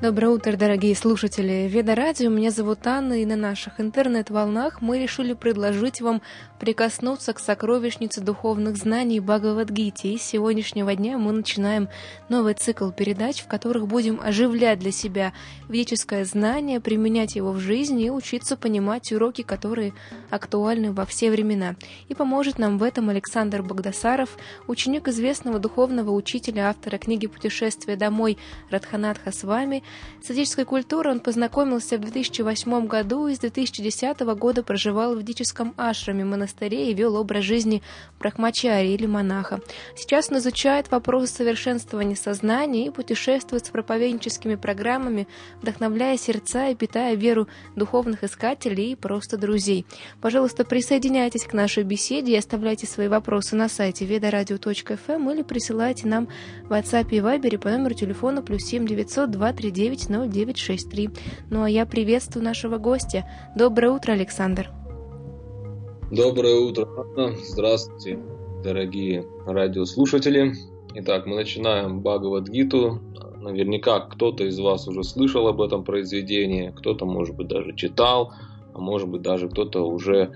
Доброе утро, дорогие слушатели Веда Радио. Меня зовут Анна, и на наших интернет-волнах мы решили предложить вам прикоснуться к сокровищнице духовных знаний Бхагавад-гите. И с сегодняшнего дня мы начинаем новый цикл передач, в которых будем оживлять для себя ведическое знание, применять его в жизни и учиться понимать уроки, которые актуальны во все времена. И поможет нам в этом Александр Багдасаров, ученик известного духовного учителя, автора книги «Путешествие домой» Радханатха с вами. С ведической культурой он познакомился в 2008 году и с 2010 года проживал в ведическом ашраме, монастыре и вел образ жизни брахмачари или монаха. Сейчас он изучает вопросы совершенствования сознания и путешествует с проповедническими программами, вдохновляя сердца и питая веру духовных искателей и просто друзей. Пожалуйста, присоединяйтесь к нашей беседе и оставляйте свои вопросы на сайте vedaradio.fm или присылайте нам в WhatsApp и Viber по номеру телефона +7 900 239 0963. Ну а я приветствую нашего гостя. Доброе утро, Александр. Доброе утро, Анна. Здравствуйте, дорогие радиослушатели. Итак, мы начинаем Бхагавад-гиту. Наверняка кто-то из вас уже слышал об этом произведении, кто-то, может быть, даже читал, а может быть, даже кто-то уже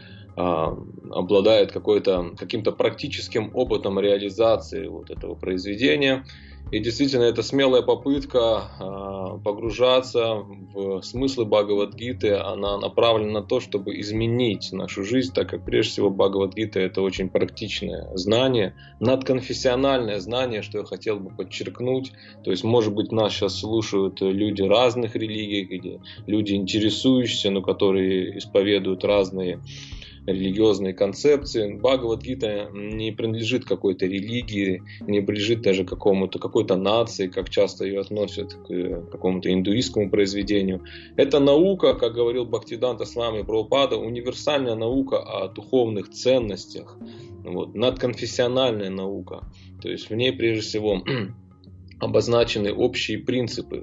обладает каким-то практическим опытом реализации вот этого произведения. И действительно, это смелая попытка погружаться в смыслы Бхагавад-гиты. Она направлена на то, чтобы изменить нашу жизнь, так как прежде всего Бхагавад-гита — это очень практичное знание, надконфессиональное знание, что я хотел бы подчеркнуть. То есть, может быть, нас сейчас слушают люди разных религий, или люди интересующиеся, но которые исповедуют разные религиозные концепции. Бхагавад-гита не принадлежит какой-то религии, не принадлежит даже какой-то нации, как часто ее относят к какому-то индуистскому произведению. Это наука, как говорил Бхактисиданта Свами Прабхупада, универсальная наука о духовных ценностях, надконфессиональная наука. То есть в ней прежде всего обозначены общие принципы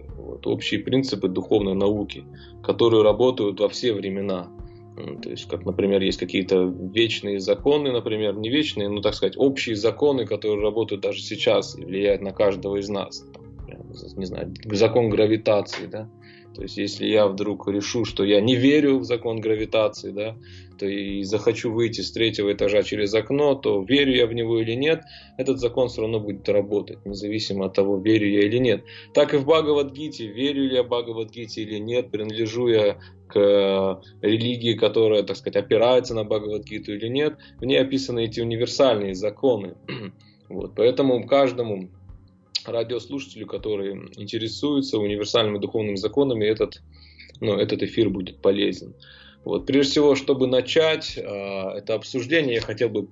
духовной науки, которые работают во все времена. То есть, как, например, есть какие-то вечные законы, например, не вечные, но, так сказать, общие законы, которые работают даже сейчас и влияют на каждого из нас. Не знаю, закон гравитации, да. То есть, если я вдруг решу, что я не верю в закон гравитации, да, то и захочу выйти с 3-го этажа через окно, то верю я в него или нет, этот закон все равно будет работать, независимо от того, верю я или нет. Так и в Бхагавад-гите, верю ли я в Бхагавад-гите или нет, принадлежу я к религии, которая, так сказать, опирается на Бхагавад-гиту или нет, в ней описаны эти универсальные законы. Поэтому каждому радиослушателю, который интересуется универсальными духовными законами, этот эфир будет полезен. Прежде всего, чтобы начать это обсуждение, я хотел бы...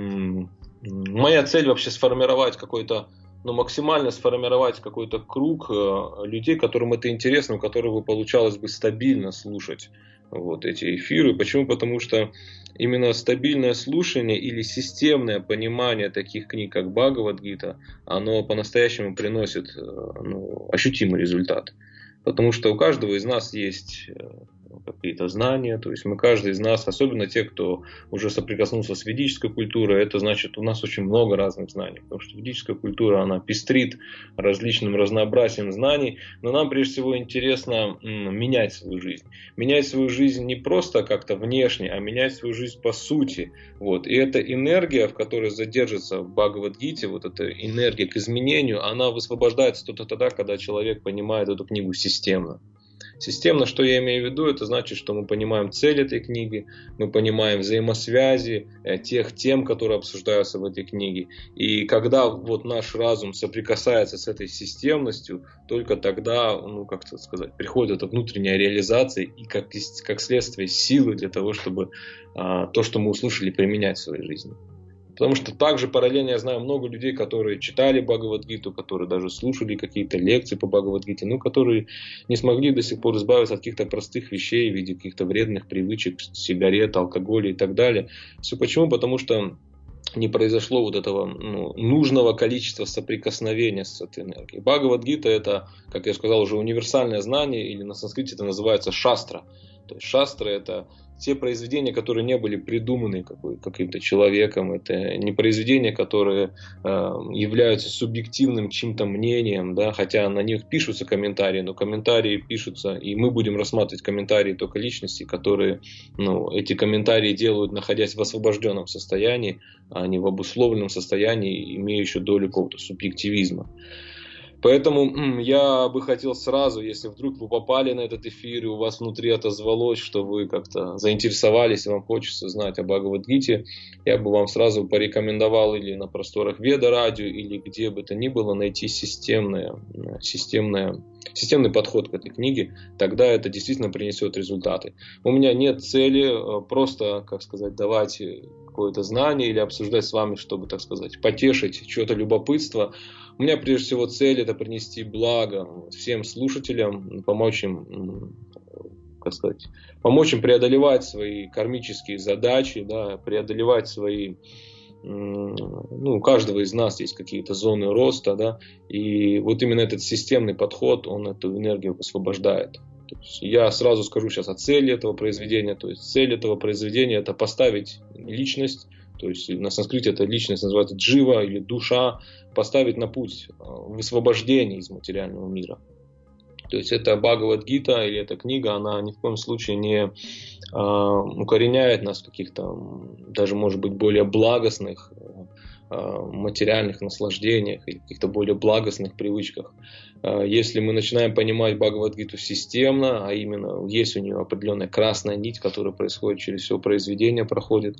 Моя цель вообще максимально сформировать какой-то круг людей, которым это интересно, у которых получалось бы стабильно слушать эти эфиры. Почему? Потому что именно стабильное слушание или системное понимание таких книг, как Бхагавад-гита, оно по-настоящему приносит ощутимый результат. Потому что у каждого из нас есть какие-то знания, то есть каждый из нас, особенно те, кто уже соприкоснулся с ведической культурой, это значит, у нас очень много разных знаний, потому что ведическая культура, она пестрит различным разнообразием знаний, но нам прежде всего интересно менять свою жизнь. Менять свою жизнь не просто как-то внешне, а менять свою жизнь по сути. И эта энергия, в которой задержится в Бхагавад-гите, эта энергия к изменению, она высвобождается только тогда, когда человек понимает эту книгу системно. Системно, что я имею в виду, это значит, что мы понимаем цель этой книги, мы понимаем взаимосвязи тех тем, которые обсуждаются в этой книге. И когда наш разум соприкасается с этой системностью, только тогда, приходит эта внутренняя реализация и как следствие силы для того, чтобы то, что мы услышали, применять в своей жизни. Потому что также параллельно я знаю много людей, которые читали Бхагавад-гиту, которые даже слушали какие-то лекции по Бхагавад-гите, но которые не смогли до сих пор избавиться от каких-то простых вещей в виде каких-то вредных привычек, сигарет, алкоголя и так далее. Все почему? Потому что не произошло этого нужного количества соприкосновения с этой энергией. Бхагавад-гита — это, как я сказал, уже универсальное знание, или на санскрите это называется шастра. То есть шастры — это те произведения, которые не были придуманы каким-то человеком, это не произведения, которые являются субъективным чьим-то мнением, да, хотя на них пишутся комментарии, но комментарии пишутся, и мы будем рассматривать комментарии только личностей, которые эти комментарии делают, находясь в освобожденном состоянии, а не в обусловленном состоянии, имеющем долю какого-то субъективизма. Поэтому я бы хотел сразу, если вдруг вы попали на этот эфир и у вас внутри отозвалось, что вы как-то заинтересовались и вам хочется знать о Бхагавад-гите, я бы вам сразу порекомендовал или на просторах Веда Радио, или где бы то ни было найти системный подход к этой книге, тогда это действительно принесет результаты. У меня нет цели просто, давать какое-то знание или обсуждать с вами, чтобы, потешить чье-то любопытство. У меня прежде всего цель — это принести благо всем слушателям, помочь им преодолевать свои кармические задачи, да, преодолевать свои... у каждого из нас есть какие-то зоны роста, да, и вот именно этот системный подход, он эту энергию высвобождает. То есть я сразу скажу сейчас о цели этого произведения. То есть цель этого произведения — это поставить личность, то есть на санскрите эта личность называется джива или душа, поставить на путь высвобождения из материального мира. То есть это Бхагавад-гита или эта книга, она ни в коем случае не укореняет нас в каких-то, даже может быть, более благостных материальных наслаждениях или каких-то более благостных привычках. Если мы начинаем понимать Бхагавад-гиту системно, а именно есть у нее определенная красная нить, которая происходит через все произведение, проходит,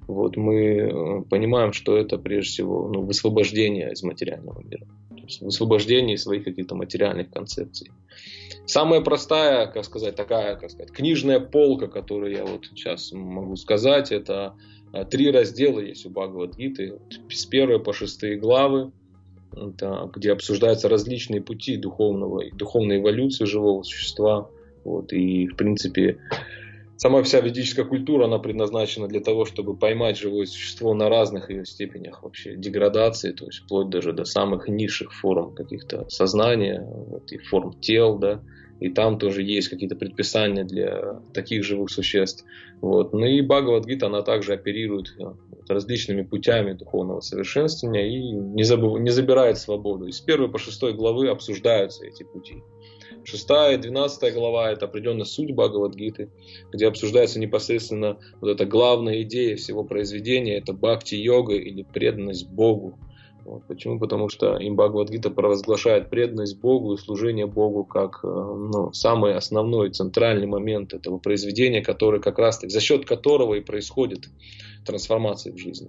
мы понимаем, что это прежде всего высвобождение из материального мира, то есть высвобождение из своих каких-то материальных концепций. Самая простая, такая книжная полка, которую я сейчас могу сказать, это 3 раздела есть у Бхагавад-гиты, с 1 по 6 главы, где обсуждаются различные пути духовной эволюции живого существа. И, в принципе, сама вся ведическая культура, она предназначена для того, чтобы поймать живое существо на разных ее степенях вообще деградации, то есть вплоть даже до самых низших форм каких-то сознания, и форм тел, да. И там тоже есть какие-то предписания для таких живых существ. И Бхагавад-гита, она также оперирует различными путями духовного совершенствования и не забирает свободу. И с 1 по 6 главы обсуждаются эти пути. 6 и 12 глава — это определенная суть Бхагавад-гиты, где обсуждается непосредственно эта главная идея всего произведения, это бхакти-йога или преданность Богу. Почему? Потому что им Бхагавад-гита провозглашает преданность Богу и служение Богу как самый основной, центральный момент этого произведения, который за счет которого и происходит трансформация в жизни.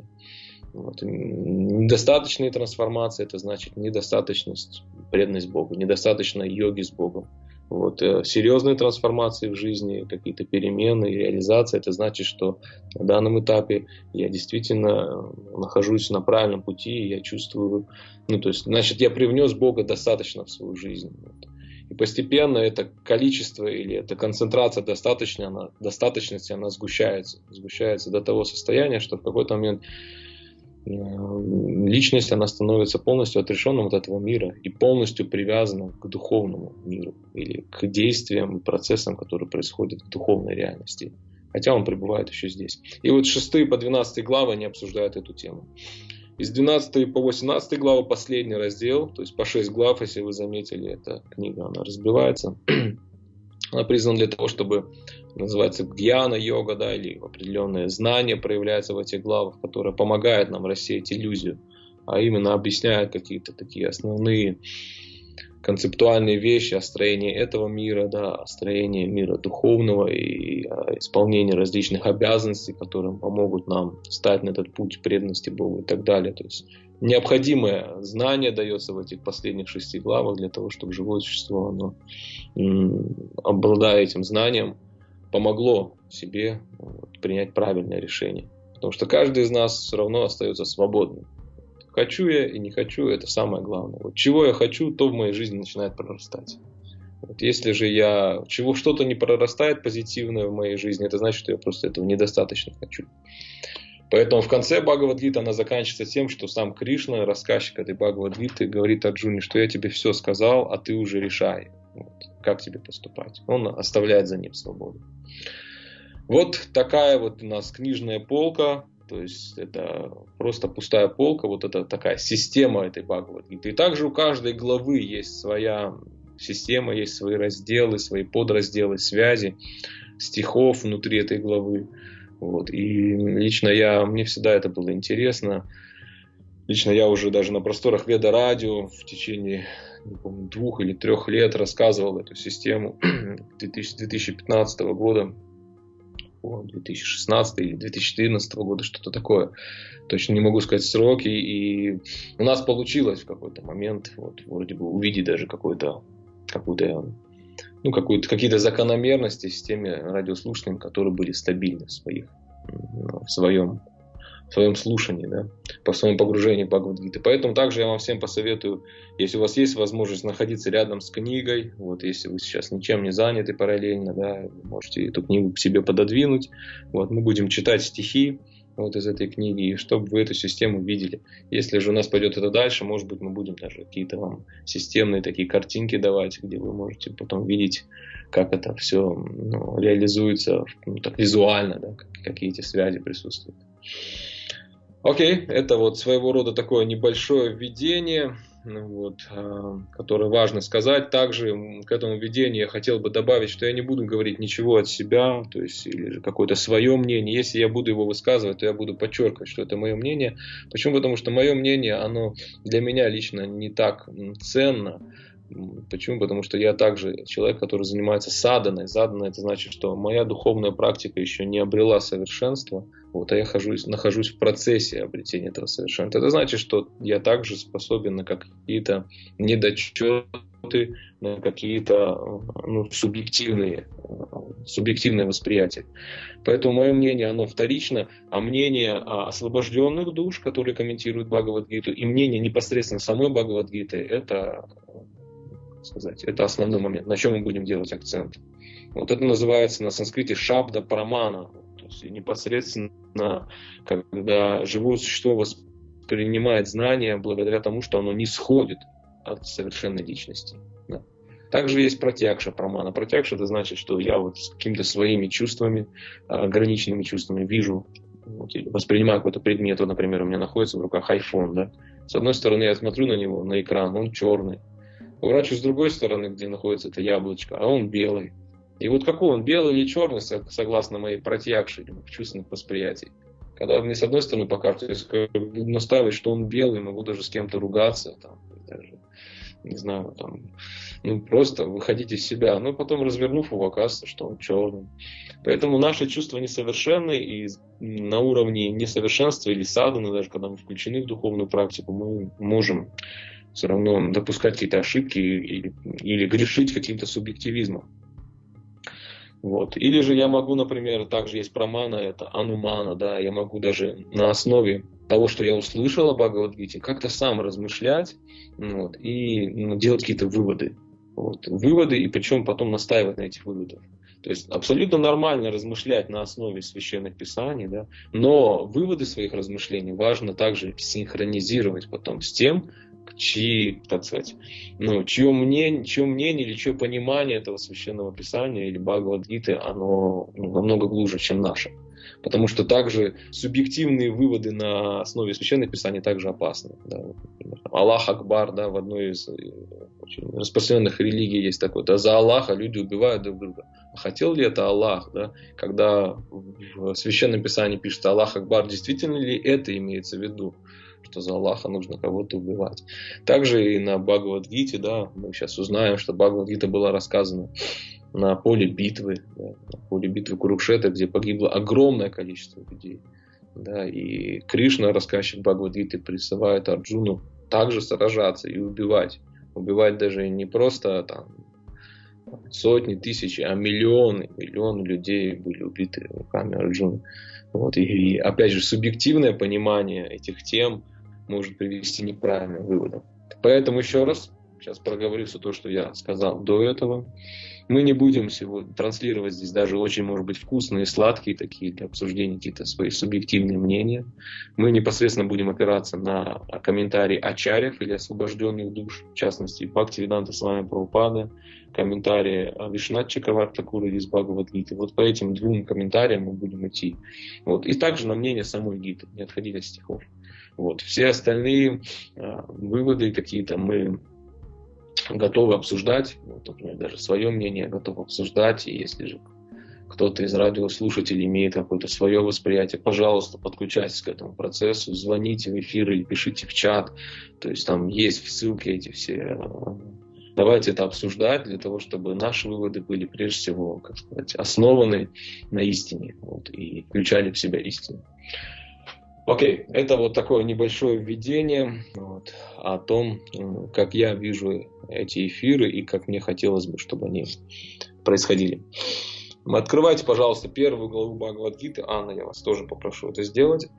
Недостаточные трансформации — это значит недостаточность, преданность Богу, недостаточно йоги с Богом. Серьезные трансформации в жизни, какие-то перемены и реализация — это значит, что на данном этапе я действительно нахожусь на правильном пути, и я чувствую, значит, я привнес Бога достаточно в свою жизнь. И постепенно это количество или эта концентрация достаточности, она сгущается до того состояния, что в какой-то момент личность, она становится полностью отрешенным от этого мира и полностью привязана к духовному миру или к действиям и процессам, которые происходят в духовной реальности, хотя он пребывает еще здесь. И 6 по 12 главы они обсуждают эту тему. Из 12 по 18 главы последний раздел, то есть по 6 глав, если вы заметили, эта книга, она разбивается. Она призвана для того, чтобы, называется, гьяна-йога, да, или определенное знание проявляется в этих главах, которое помогает нам рассеять иллюзию, а именно объясняет какие-то такие основные концептуальные вещи о строении этого мира, да, о строении мира духовного и о исполнении различных обязанностей, которые помогут нам встать на этот путь преданности Богу и так далее. То есть необходимое знание дается в этих последних 6 главах для того, чтобы живое существо, оно, обладая этим знанием, помогло себе принять правильное решение. Потому что каждый из нас все равно остается свободным. Хочу я и не хочу, это самое главное. Чего я хочу, то в моей жизни начинает прорастать. Если же что-то не прорастает позитивное в моей жизни, это значит, что я просто этого недостаточно хочу. Поэтому в конце Бхагавад-гиты она заканчивается тем, что сам Кришна, рассказчик этой Бхагавад-гиты, говорит Арджуне, что я тебе все сказал, а ты уже решай, вот, как тебе поступать. Он оставляет за ним свободу. Вот такая вот у нас книжная полка, то есть это просто пустая полка, вот это такая система этой Бхагавад-гиты. И также у каждой главы есть своя система, есть свои разделы, свои подразделы, связи, стихов внутри этой главы. Вот. И лично мне всегда это было интересно. Лично я уже даже на просторах Веда Радио в течение, не помню, 2 или 3 лет рассказывал эту систему 2015 года, 2016 или 2014 года, что-то такое. Точно не могу сказать сроки. И у нас получилось в какой-то момент вот, вроде бы увидеть даже какие-то закономерности с теми радиослушателями, которые были стабильны в своем слушании, да, по своему погружению в Бхагавад-гиту. Поэтому также я вам всем посоветую, если у вас есть возможность находиться рядом с книгой, вот, если вы сейчас ничем не заняты параллельно, да, вы можете эту книгу к себе пододвинуть. Вот, мы будем читать стихи вот из этой книги, и чтобы вы эту систему видели. Если же у нас пойдет это дальше, может быть, мы будем даже какие-то вам системные такие картинки давать, где вы можете потом видеть, как это все реализуется так визуально, да, какие эти связи присутствуют. Окей, это вот своего рода такое небольшое введение, вот, которое важно сказать. Также к этому введению я хотел бы добавить, что я не буду говорить ничего от себя, то есть или же какое-то свое мнение. Если я буду его высказывать, то я буду подчеркивать, что это мое мнение. Почему? Потому что мое мнение, оно для меня лично не так ценно. Почему? Потому что я также человек, который занимается саданой. Садана — это значит, что моя духовная практика еще не обрела совершенства, вот, а я нахожусь в процессе обретения этого совершенства. Это значит, что я также способен на какие-то недочеты, на какие-то субъективные восприятия. Поэтому мое мнение, оно вторично, а мнение освобожденных душ, которые комментируют Бхагавад-гиту, и мнение непосредственно самой Бхагавад-гиты, это основной момент, на чем мы будем делать акцент. Вот это называется на санскрите шабда прамана. То есть непосредственно, когда живое существо воспринимает знание благодаря тому, что оно не сходит от совершенной личности. Да. Также есть пратьякша прамана. Пратьякша — это значит, что я вот с какими-то своими чувствами, ограниченными чувствами вижу, воспринимаю какой-то предмет. Вот, например, у меня находится в руках iPhone. Да. С одной стороны, я смотрю на него, на экран, он черный. Поворачиваюсь с другой стороны, где находится это яблочко, а он белый. И вот какой он, белый или черный, согласно моей пратьякше, чувственных восприятий. Когда мне с одной стороны покажут, если настаивать, что он белый, могу даже с кем-то ругаться, даже, не знаю, просто выходить из себя. Но потом, развернув его, оказывается, что он черный. Поэтому наши чувства несовершенны, и на уровне несовершенства или садханы, даже когда мы включены в духовную практику, мы можем все равно допускать какие-то ошибки или грешить каким-то субъективизмом. Вот. Или же я могу, например, также есть прамана, это анумана, да, я могу даже на основе того, что я услышал о Бхагавад-гите, как-то сам размышлять, вот, и делать какие-то выводы. Вот. Выводы, и причем потом настаивать на этих выводах. То есть абсолютно нормально размышлять на основе священных писаний, да, но выводы своих размышлений важно также синхронизировать потом с тем, чье мнение или чье понимание этого священного писания или Бхагавад-гиты, оно намного глубже, чем наше. Потому что также субъективные выводы на основе священных писаний также опасны. Да. Например, Аллах Акбар, да, в одной из очень распространенных религий есть такое, да, за Аллаха люди убивают друг друга. А хотел ли это Аллах? Да? Когда в священном писании пишется Аллах Акбар, действительно ли это имеется в виду? Что за Аллаха нужно кого-то убивать. Также и на Бхагавад-гите, да, мы сейчас узнаем, что Бхагавад-гита была рассказана на поле битвы, да, на поле битвы Курукшетра, где погибло огромное количество людей. Да, и Кришна, рассказчик Бхагавад-гиты, призывает Арджуну также сражаться и убивать. Убивать даже не просто сотни, тысячи, а миллионы людей были убиты руками Арджуны. Вот. И опять же, субъективное понимание этих тем может привести к неправильным выводам. Поэтому еще раз сейчас проговорю все то, что я сказал до этого. Мы не будем сегодня транслировать здесь даже очень, может быть, вкусные, сладкие такие для обсуждения какие-то свои субъективные мнения. Мы непосредственно будем опираться на комментарии ачарьев или освобожденных душ, в частности, Бхактивиданта Свами Прабхупады, комментарии Вишванатха Чакраварти из Бхагавад-гиты. Вот по этим двум комментариям мы будем идти. Вот. И также на мнение самой гиты, не отходить от стихов. Вот. Все остальные выводы какие-то мы готовы обсуждать, вот, например, даже свое мнение готовы обсуждать, и если же кто-то из радиослушателей имеет какое-то свое восприятие, пожалуйста, подключайтесь к этому процессу, звоните в эфир или пишите в чат, то есть там есть ссылки эти все. Давайте это обсуждать для того, чтобы наши выводы были прежде всего, как сказать, основаны на истине, вот, и включали в себя истину. Окей, это вот такое небольшое введение вот, о том, как я вижу эти эфиры и как мне хотелось бы, чтобы они происходили. Открывайте, пожалуйста, первую главу Бхагавад-гиты. Анна, я вас тоже попрошу это сделать.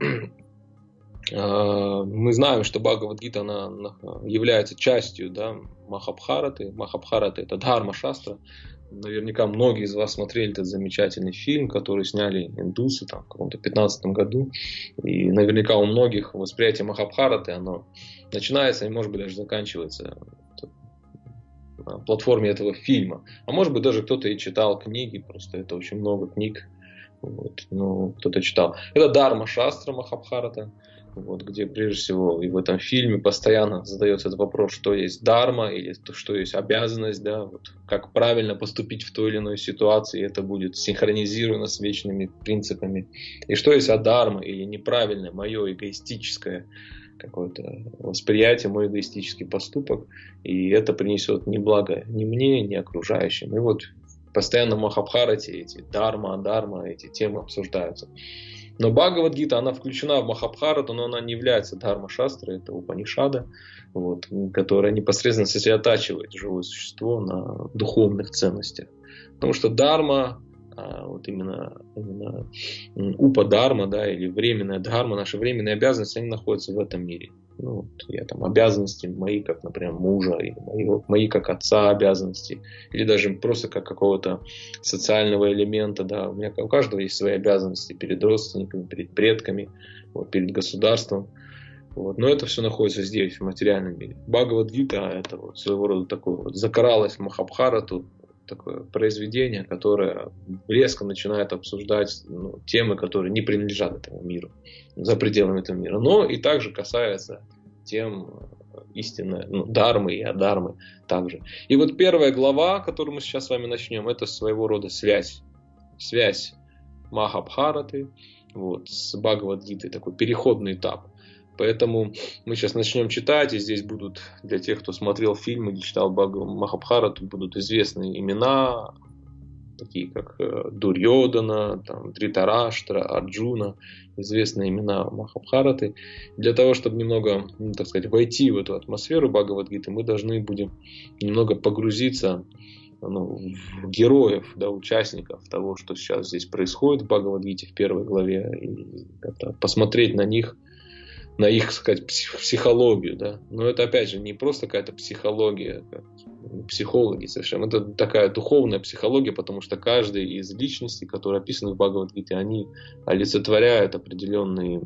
Мы знаем, что Бхагавад-гита она является частью, да, Махабхараты. Махабхарата — это дхарма-шастра. Наверняка многие из вас смотрели этот замечательный фильм, который сняли индусы там, в каком-то 15 году. И наверняка у многих восприятие Махабхараты, оно начинается и, может быть, даже заканчивается на платформе этого фильма. А может быть, даже кто-то и читал книги, просто это очень много книг. Вот, ну, кто-то читал. Это Дхарма-шастра Махабхарата. Вот, где прежде всего и в этом фильме постоянно задается этот вопрос, что есть дарма или что есть обязанность, да, вот, как правильно поступить в той или иной ситуации, это будет синхронизировано с вечными принципами. И что есть адарма или неправильное, мое эгоистическое какое-то восприятие, мой эгоистический поступок, и это принесет ни благо ни мне, ни окружающим. И вот постоянно в Махабхарате эти дарма, адарма, эти темы обсуждаются. Но Бхагавад-гита, она включена в Махабхарату, но она не является дхарма-шастрой, это Упанишада, вот, которая непосредственно сосредотачивает живое существо на духовных ценностях. Потому что дхарма, вот именно упа-дхарма, да, или временная дхарма, наши временные обязанности, они находятся в этом мире. Ну, вот я там обязанности мои, как, например, мужа, или мои как отца обязанности, или даже просто как какого-то социального элемента, да, у каждого есть свои обязанности перед родственниками, перед предками, вот, перед государством, вот. Но это все находится здесь, в материальном мире. Бхагавад-гита, это вот своего рода такое вот закралось в Махабхарату, такое произведение, которое резко начинает обсуждать темы, которые не принадлежат этому миру, за пределами этого мира. Но и также касается тем истины, дхармы и адармы также. И вот первая глава, которую мы сейчас с вами начнем, это своего рода связь. Связь Махабхараты вот, с Бхагавад-гитой, такой переходный этап. Поэтому мы сейчас начнем читать, и здесь будут, для тех, кто смотрел фильм или читал Махабхарату, будут известные имена, такие как Дурьодана, там, Дритараштра, Арджуна, известные имена Махабхараты. Для того, чтобы немного, так сказать, войти в эту атмосферу Бхагавад-гиты, мы должны будем немного погрузиться в героев, да, участников того, что сейчас здесь происходит в Бхагавад-гите в первой главе, и посмотреть на них, на их, так сказать, психологию, да. Но это, опять же, не просто какая-то психология, как психологи совершенно. Это такая духовная психология, потому что каждый из личностей, которые описаны в Бхагавад-гите, они олицетворяют определенные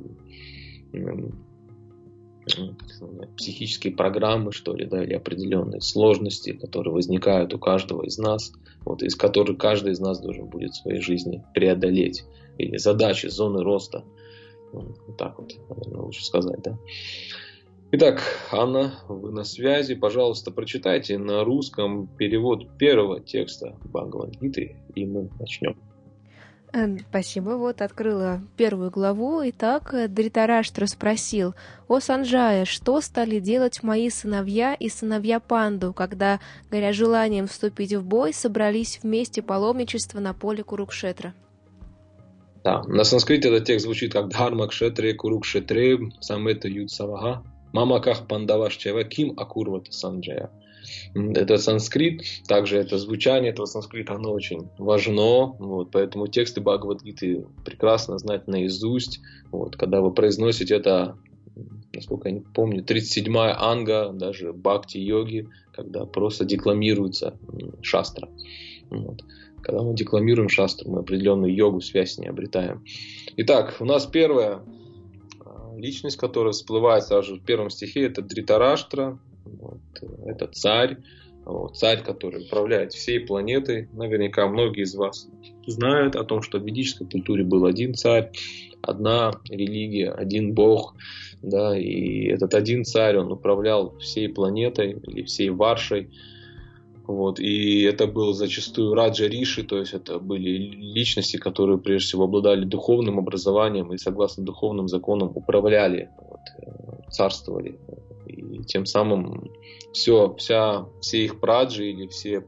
психические программы, что ли, да, или определенные сложности, которые возникают у каждого из нас, вот, из которых каждый из нас должен будет в своей жизни преодолеть, или задачи, зоны роста. Вот так вот, наверное, лучше сказать, да. Итак, Анна, вы на связи. Пожалуйста, прочитайте на русском перевод первого текста Бхагавад-гиты, и мы начнем. Спасибо. Вот открыла первую главу. Итак, Дритараштра спросил: «О Санджая, что стали делать мои сыновья и сыновья Панду, когда, горя желанием вступить в бой, собрались вместе паломничество на поле Курукшетра?» Да, на санскрите этот текст звучит как Дхарма Кшетре Курукшетре Самета Юдсавага Мамаках Пандавашчева Ким Акурвата Санджая. Это санскрит, также это звучание этого санскрита, оно очень важно, вот, поэтому тексты Бхагавад-гиты прекрасно знать наизусть. Вот, когда вы произносите это, насколько я не помню, 37-я анга, даже бхакти-йоги, когда просто декламируется шастра. Вот. Когда мы декламируем шастру, мы определенную йогу, связь не обретаем. Итак, у нас первая личность, которая всплывает сразу в первом стихе, это Дритараштра. Вот. Это царь. Вот. Царь, который управляет всей планетой. Наверняка многие из вас знают о том, что в ведической культуре был один царь, одна религия, один бог. Да, и этот один царь, он управлял всей планетой или всей Варшей. Вот, и это был зачастую Раджа Риши, то есть это были личности, которые прежде всего обладали духовным образованием и согласно духовным законам управляли, вот, царствовали. И тем самым все их праджи или все,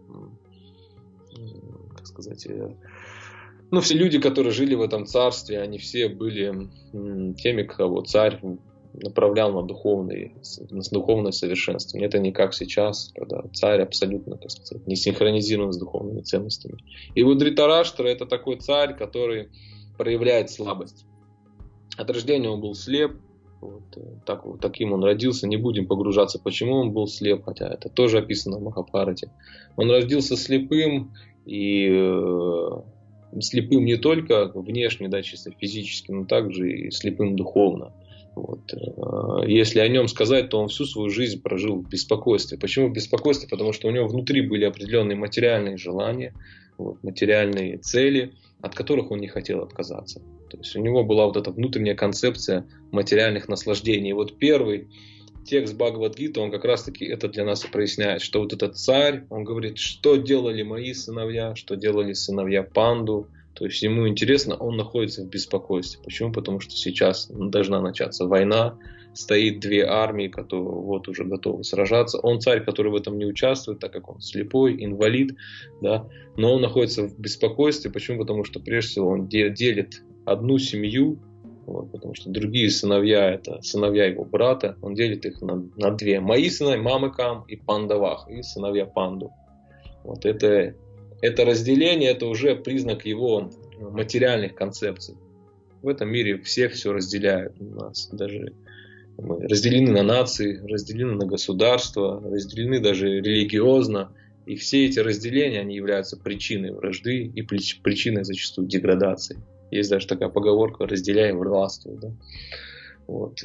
как сказать, все люди, которые жили в этом царстве, они все были теми, кого царь направлял на духовное совершенствование. Это не как сейчас, когда царь абсолютно, так сказать, не синхронизирован с духовными ценностями. И вот Дритараштра — это такой царь, который проявляет слабость. От рождения он был слеп. Вот таким он родился. Не будем погружаться, почему он был слеп, хотя это тоже описано в Махабхарате. Он родился слепым, и слепым не только внешне, да, чисто физически, но также и слепым духовно. Вот. Если о нем сказать, то он всю свою жизнь прожил в беспокойстве. Почему в беспокойстве? Потому что у него внутри были определенные материальные желания, вот, материальные цели, от которых он не хотел отказаться. То есть у него была вот эта внутренняя концепция материальных наслаждений. И вот первый текст Бхагавад-гиты, он как раз таки это для нас и проясняет, что вот этот царь, он говорит, что делали мои сыновья, что делали сыновья Панду. То есть ему интересно, он находится в беспокойстве. Почему? Потому что сейчас должна начаться война, стоит две армии, которые вот уже готовы сражаться. Он царь, который в этом не участвует, так как он слепой, инвалид, да, но он находится в беспокойстве. Почему? Потому что прежде всего он делит одну семью, вот, потому что другие сыновья — это сыновья его брата, он делит их на две. Мои сыновья Мамыкам и Пандавах, и сыновья Панду. Вот это разделение, это уже признак его материальных концепций. В этом мире все разделяют. У нас даже мы разделены на нации, разделены на государства, разделены даже религиозно. И все эти разделения, они являются причиной вражды и причиной зачастую деградации. Есть даже такая поговорка: разделяй, властвуй. Да? Вот.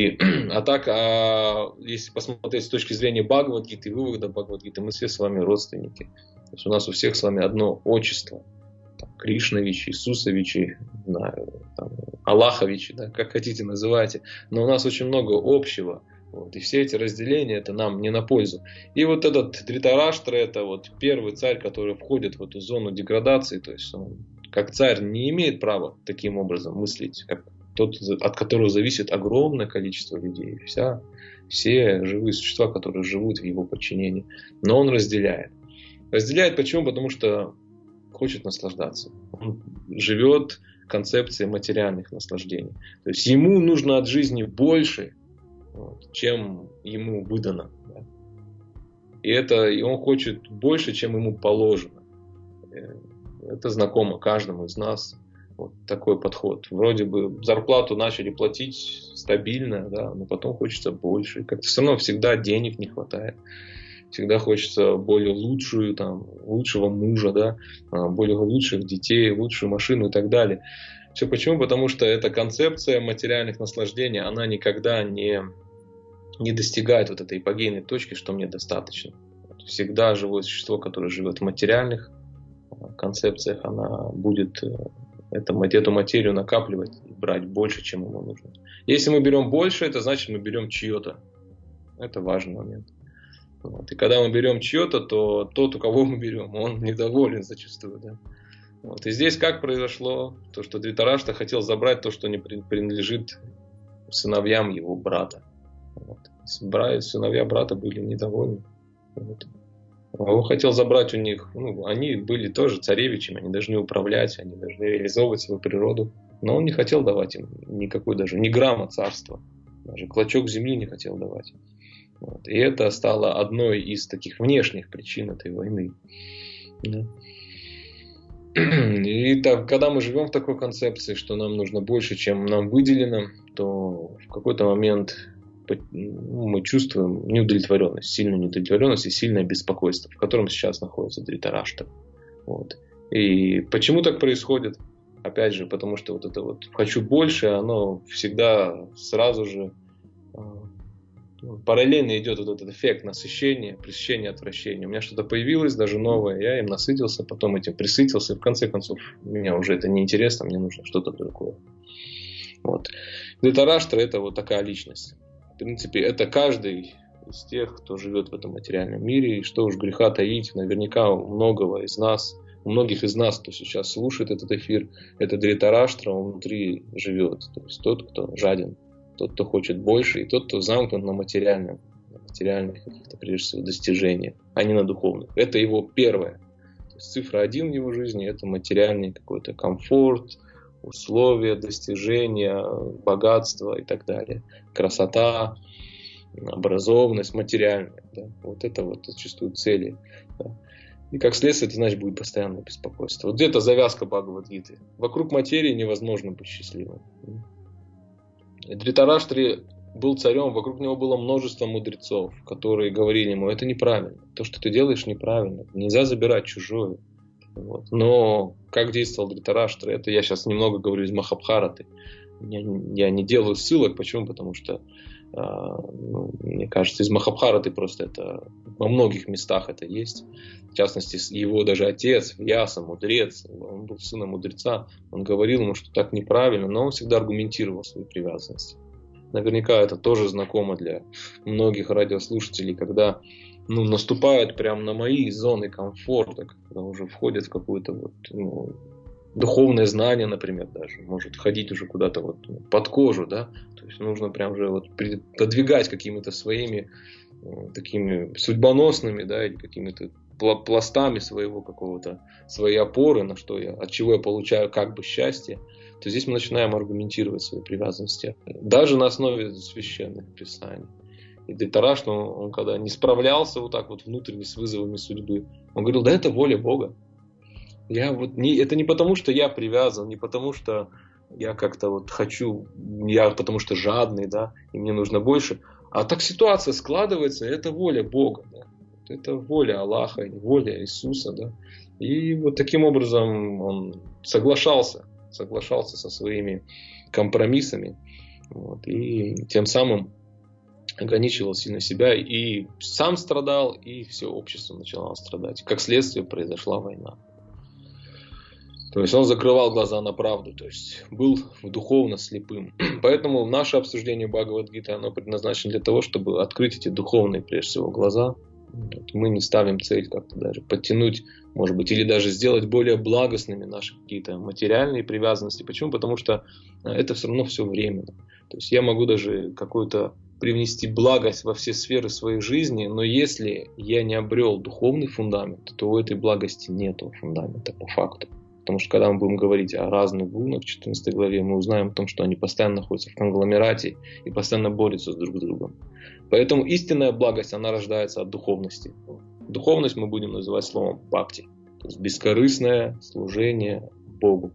Если посмотреть с точки зрения Бхагавад-гиты и вывода Бхагавад-гиты, мы все с вами родственники. То есть у нас у всех с вами одно отчество. Кришнавичи, Иисусовичи, Аллаховичи, да, как хотите называйте. Но у нас очень много общего. Вот. И все эти разделения, это нам не на пользу. И вот этот Дритараштра, это вот первый царь, который входит в эту зону деградации. То есть он, как царь, не имеет права таким образом мыслить, как тот, от которого зависит огромное количество людей. Все живые существа, которые живут в его подчинении. Но он разделяет. Разделяет почему? Потому что хочет наслаждаться. Он живет концепцией материальных наслаждений. То есть ему нужно от жизни больше, чем ему выдано. Да? И он хочет больше, чем ему положено. Это знакомо каждому из нас. Вот такой подход. Вроде бы зарплату начали платить стабильно, да, но потом хочется больше. Как-то все равно всегда денег не хватает. Всегда хочется более лучшего мужа, да, более лучших детей, лучшую машину и так далее. Все почему? Потому что эта концепция материальных наслаждений, она никогда не достигает вот этой апогейной точки, что мне достаточно. Всегда живое существо, которое живет в материальных концепциях, она будет эту материю накапливать и брать больше, чем ему нужно. Если мы берем больше, это значит, мы берем чье-то. Это важный момент. Вот. И когда мы берем чье-то, то тот, у кого мы берем, он недоволен зачастую. Да? Вот. И здесь как произошло? То, что Дритараштра хотел забрать то, что не принадлежит сыновьям его брата. Вот. Сыновья брата были недовольны. Вот. Он хотел забрать у них, они были тоже царевичами, они должны управлять, они должны реализовывать свою природу. Но он не хотел давать им никакой даже, ни грамма царства. Даже клочок земли не хотел давать. Вот. И это стало одной из таких внешних причин этой войны. Да. И так, когда мы живем в такой концепции, что нам нужно больше, чем нам выделено, то в какой-то момент мы чувствуем неудовлетворенность, сильную неудовлетворенность и сильное беспокойство, в котором сейчас находится Дритараштра. Вот. И почему так происходит? Опять же, потому что вот это вот «хочу больше», оно всегда сразу же параллельно идет вот этот эффект насыщения, пресыщения, отвращения. У меня что-то появилось, даже новое, я им насытился, потом этим присытился, и в конце концов, мне уже это неинтересно, мне нужно что-то другое. Вот. Дhrитараштра — это вот такая личность. В принципе, это каждый из тех, кто живет в этом материальном мире, и что уж греха таить, наверняка у многих из нас, кто сейчас слушает этот эфир, это Дhrитараштра, он внутри живет. То есть тот, кто жаден, тот, кто хочет больше, и тот, кто замкнут на материальных каких-то, прежде всего, достижениях, а не на духовных. Это его первое. То есть цифра 1 в его жизни — это материальный какой-то комфорт, условия, достижения, богатство и так далее. Красота, образованность материальная. Да? Вот это вот зачастую цели. Да? И как следствие, это значит будет постоянное беспокойство. Вот где-то завязка Бхагавад-гиты. Вокруг материи невозможно быть счастливым. Дhrитараштра был царем, вокруг него было множество мудрецов, которые говорили ему: это неправильно, то, что ты делаешь, неправильно, нельзя забирать чужое. Вот. Но как действовал Дhrитараштра, это я сейчас немного говорю из Махабхараты. Я не делаю ссылок, почему? Потому что мне кажется, из Махабхараты просто это во многих местах это есть. В частности, его даже отец, Вьяса, мудрец, он был сыном мудреца, он говорил ему, что так неправильно, но он всегда аргументировал свою привязанность. Наверняка это тоже знакомо для многих радиослушателей, когда наступают прямо на мои зоны комфорта, когда уже входят в какое-то духовное знание, например, даже может входить уже куда-то под кожу, да, то есть нужно прям же подвигать какими-то своими такими судьбоносными, да, или какими-то пластами своей опоры, от чего я получаю как бы счастье, то здесь мы начинаем аргументировать свои привязанности, даже на основе священных писаний. И Дhrитараштра, он когда не справлялся вот так вот внутренне с вызовами судьбы, он говорил: да это воля Бога. Это не потому, что я привязан, не потому, что я как-то хочу, я потому что жадный, да, и мне нужно больше. А так ситуация складывается, это воля Бога, да. Это воля Аллаха, воля Иисуса, да. И вот таким образом он соглашался со своими компромиссами, вот, и тем самым ограничивал сильно себя, и сам страдал, и все общество начало страдать. Как следствие произошла война. То есть он закрывал глаза на правду, то есть был духовно слепым. Поэтому наше обсуждение Бхагавад-гиты, оно предназначено для того, чтобы открыть эти духовные, прежде всего, глаза. Мы не ставим цель как-то даже подтянуть, может быть, или даже сделать более благостными наши какие-то материальные привязанности. Почему? Потому что это все равно все временно. То есть я могу даже какую-то привнести благость во все сферы своей жизни, но если я не обрел духовный фундамент, то у этой благости нет фундамента по факту. Потому что когда мы будем говорить о разных гунах в 14 главе, мы узнаем о том, что они постоянно находятся в конгломерате и постоянно борются друг с другом. Поэтому истинная благость, она рождается от духовности. Духовность мы будем называть словом бхакти. То есть бескорыстное служение Богу.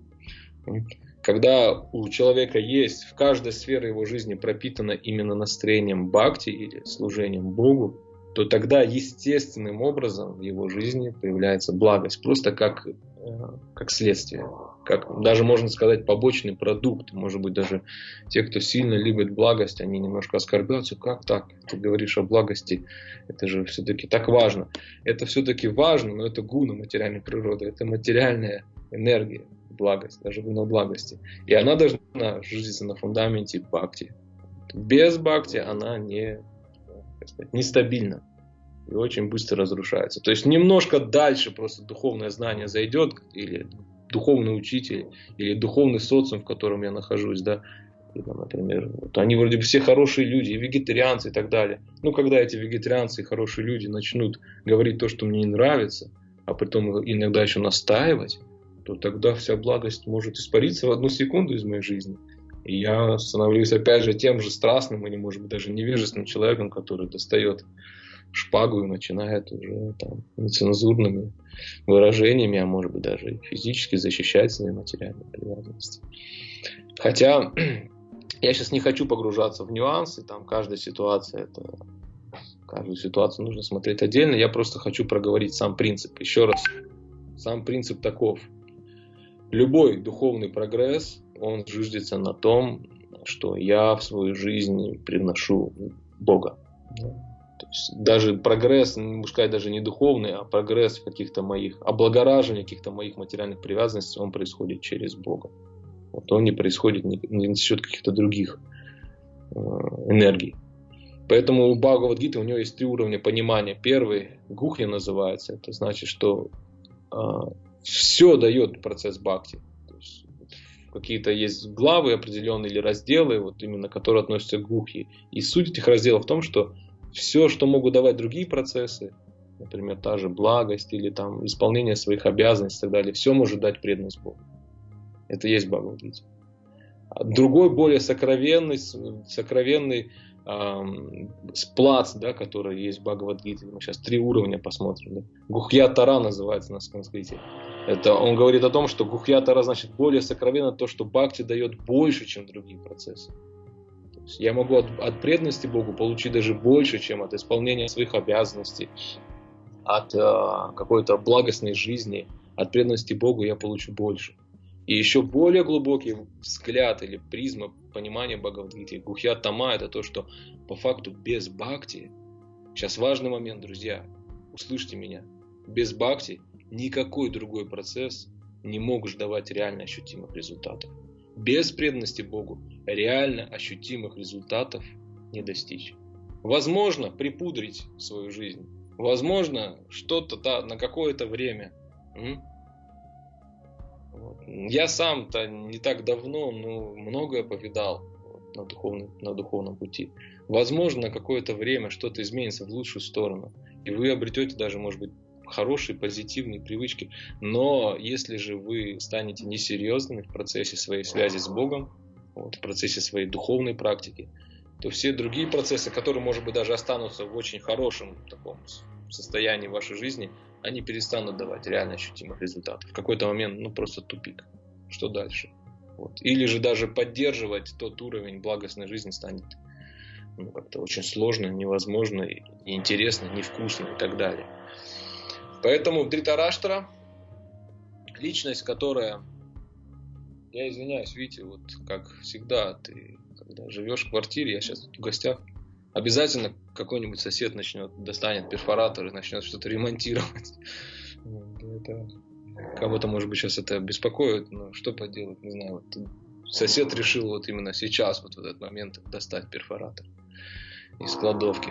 Когда у человека есть в каждой сфере его жизни пропитана именно настроением бхакти или служением Богу, то тогда естественным образом в его жизни появляется благость. Просто как следствие. Как даже можно сказать побочный продукт. Может быть, даже те, кто сильно любит благость, они немножко оскорбляются. Как так? Ты говоришь о благости. Это же все-таки так важно. Это все-таки важно, но это гуна материальной природы. Это материальная энергия, благость, даже гуна благости. И она должна жизниться на фундаменте бхакти. Без бхакти она нестабильна и очень быстро разрушается. То есть немножко дальше просто духовное знание зайдет, или духовный учитель, или духовный социум, в котором я нахожусь, да, или, например, они вроде бы все хорошие люди, и вегетарианцы и так далее. Но когда эти вегетарианцы и хорошие люди начнут говорить то, что мне не нравится, а потом иногда еще настаивать, то тогда вся благость может испариться в одну секунду из моей жизни. И я становлюсь опять же тем же страстным или, может быть, даже невежественным человеком, который достает шпагу и начинает уже нецензурными выражениями, а может быть даже физически защищать свои материальные привязанности. Хотя я сейчас не хочу погружаться в нюансы, каждую ситуацию нужно смотреть отдельно, я просто хочу проговорить сам принцип. Еще раз Сам принцип таков. Любой духовный прогресс, он зиждется на том, что я в свою жизнь приношу Бога. То есть даже прогресс, пускай даже не духовный, а прогресс в каких-то моих, облагораживание каких-то моих материальных привязанностей, он происходит через Бога. Вот он не происходит не за счет каких-то других энергий. Поэтому у Бхагавад-гиты у него есть 3 уровня понимания. Первый, гухья называется, это значит, что все дает процесс бхакти. То есть, какие-то есть главы определенные или разделы, вот именно которые относятся к гухье. И суть этих разделов в том, что все, что могут давать другие процессы, например, та же благость или там исполнение своих обязанностей и так далее, все может дать преданность Богу. Это и есть Бхагавад-гита. Другой, более сокровенный плац, да, который есть в Бхагавад-гите. Мы сейчас 3 уровня посмотрим. Да. Гухья-тара называется на санскрите. Это он говорит о том, что гухья-тара значит более сокровенно то, что бхакти дает больше, чем другие процессы. То есть я могу от преданности Богу получить даже больше, чем от исполнения своих обязанностей, от какой-то благостной жизни. От преданности Богу я получу больше. И еще более глубокий взгляд или призма понимания Бхагавад-гиты, гухья-тама, это то, что по факту без бхакти, сейчас важный момент, друзья, услышьте меня, без бхакти никакой другой процесс не может давать реально ощутимых результатов. Без преданности Богу реально ощутимых результатов не достичь. Возможно, припудрить свою жизнь, возможно, что-то на какое-то время. Я сам-то не так давно, но многое повидал на духовном пути. Возможно, на какое-то время что-то изменится в лучшую сторону. И вы обретете даже, может быть, хорошие, позитивные привычки. Но если же вы станете несерьезными в процессе своей связи с Богом, в процессе своей духовной практики, то все другие процессы, которые, может быть, даже останутся в очень хорошем таком состоянии вашей жизни, они перестанут давать реально ощутимых результатов. В какой-то момент, просто тупик. Что дальше? Или же даже поддерживать тот уровень благостной жизни станет как-то очень сложно, невозможно, неинтересно, невкусно и так далее. Поэтому Дритараштра, личность, которая, я извиняюсь, видите, как всегда, ты когда живешь в квартире, я сейчас в гостях, обязательно какой-нибудь сосед достанет перфоратор и начнет что-то ремонтировать. Кого-то, может быть, сейчас это беспокоит, но что поделать, не знаю. Сосед решил именно сейчас, в этот момент, достать перфоратор из кладовки.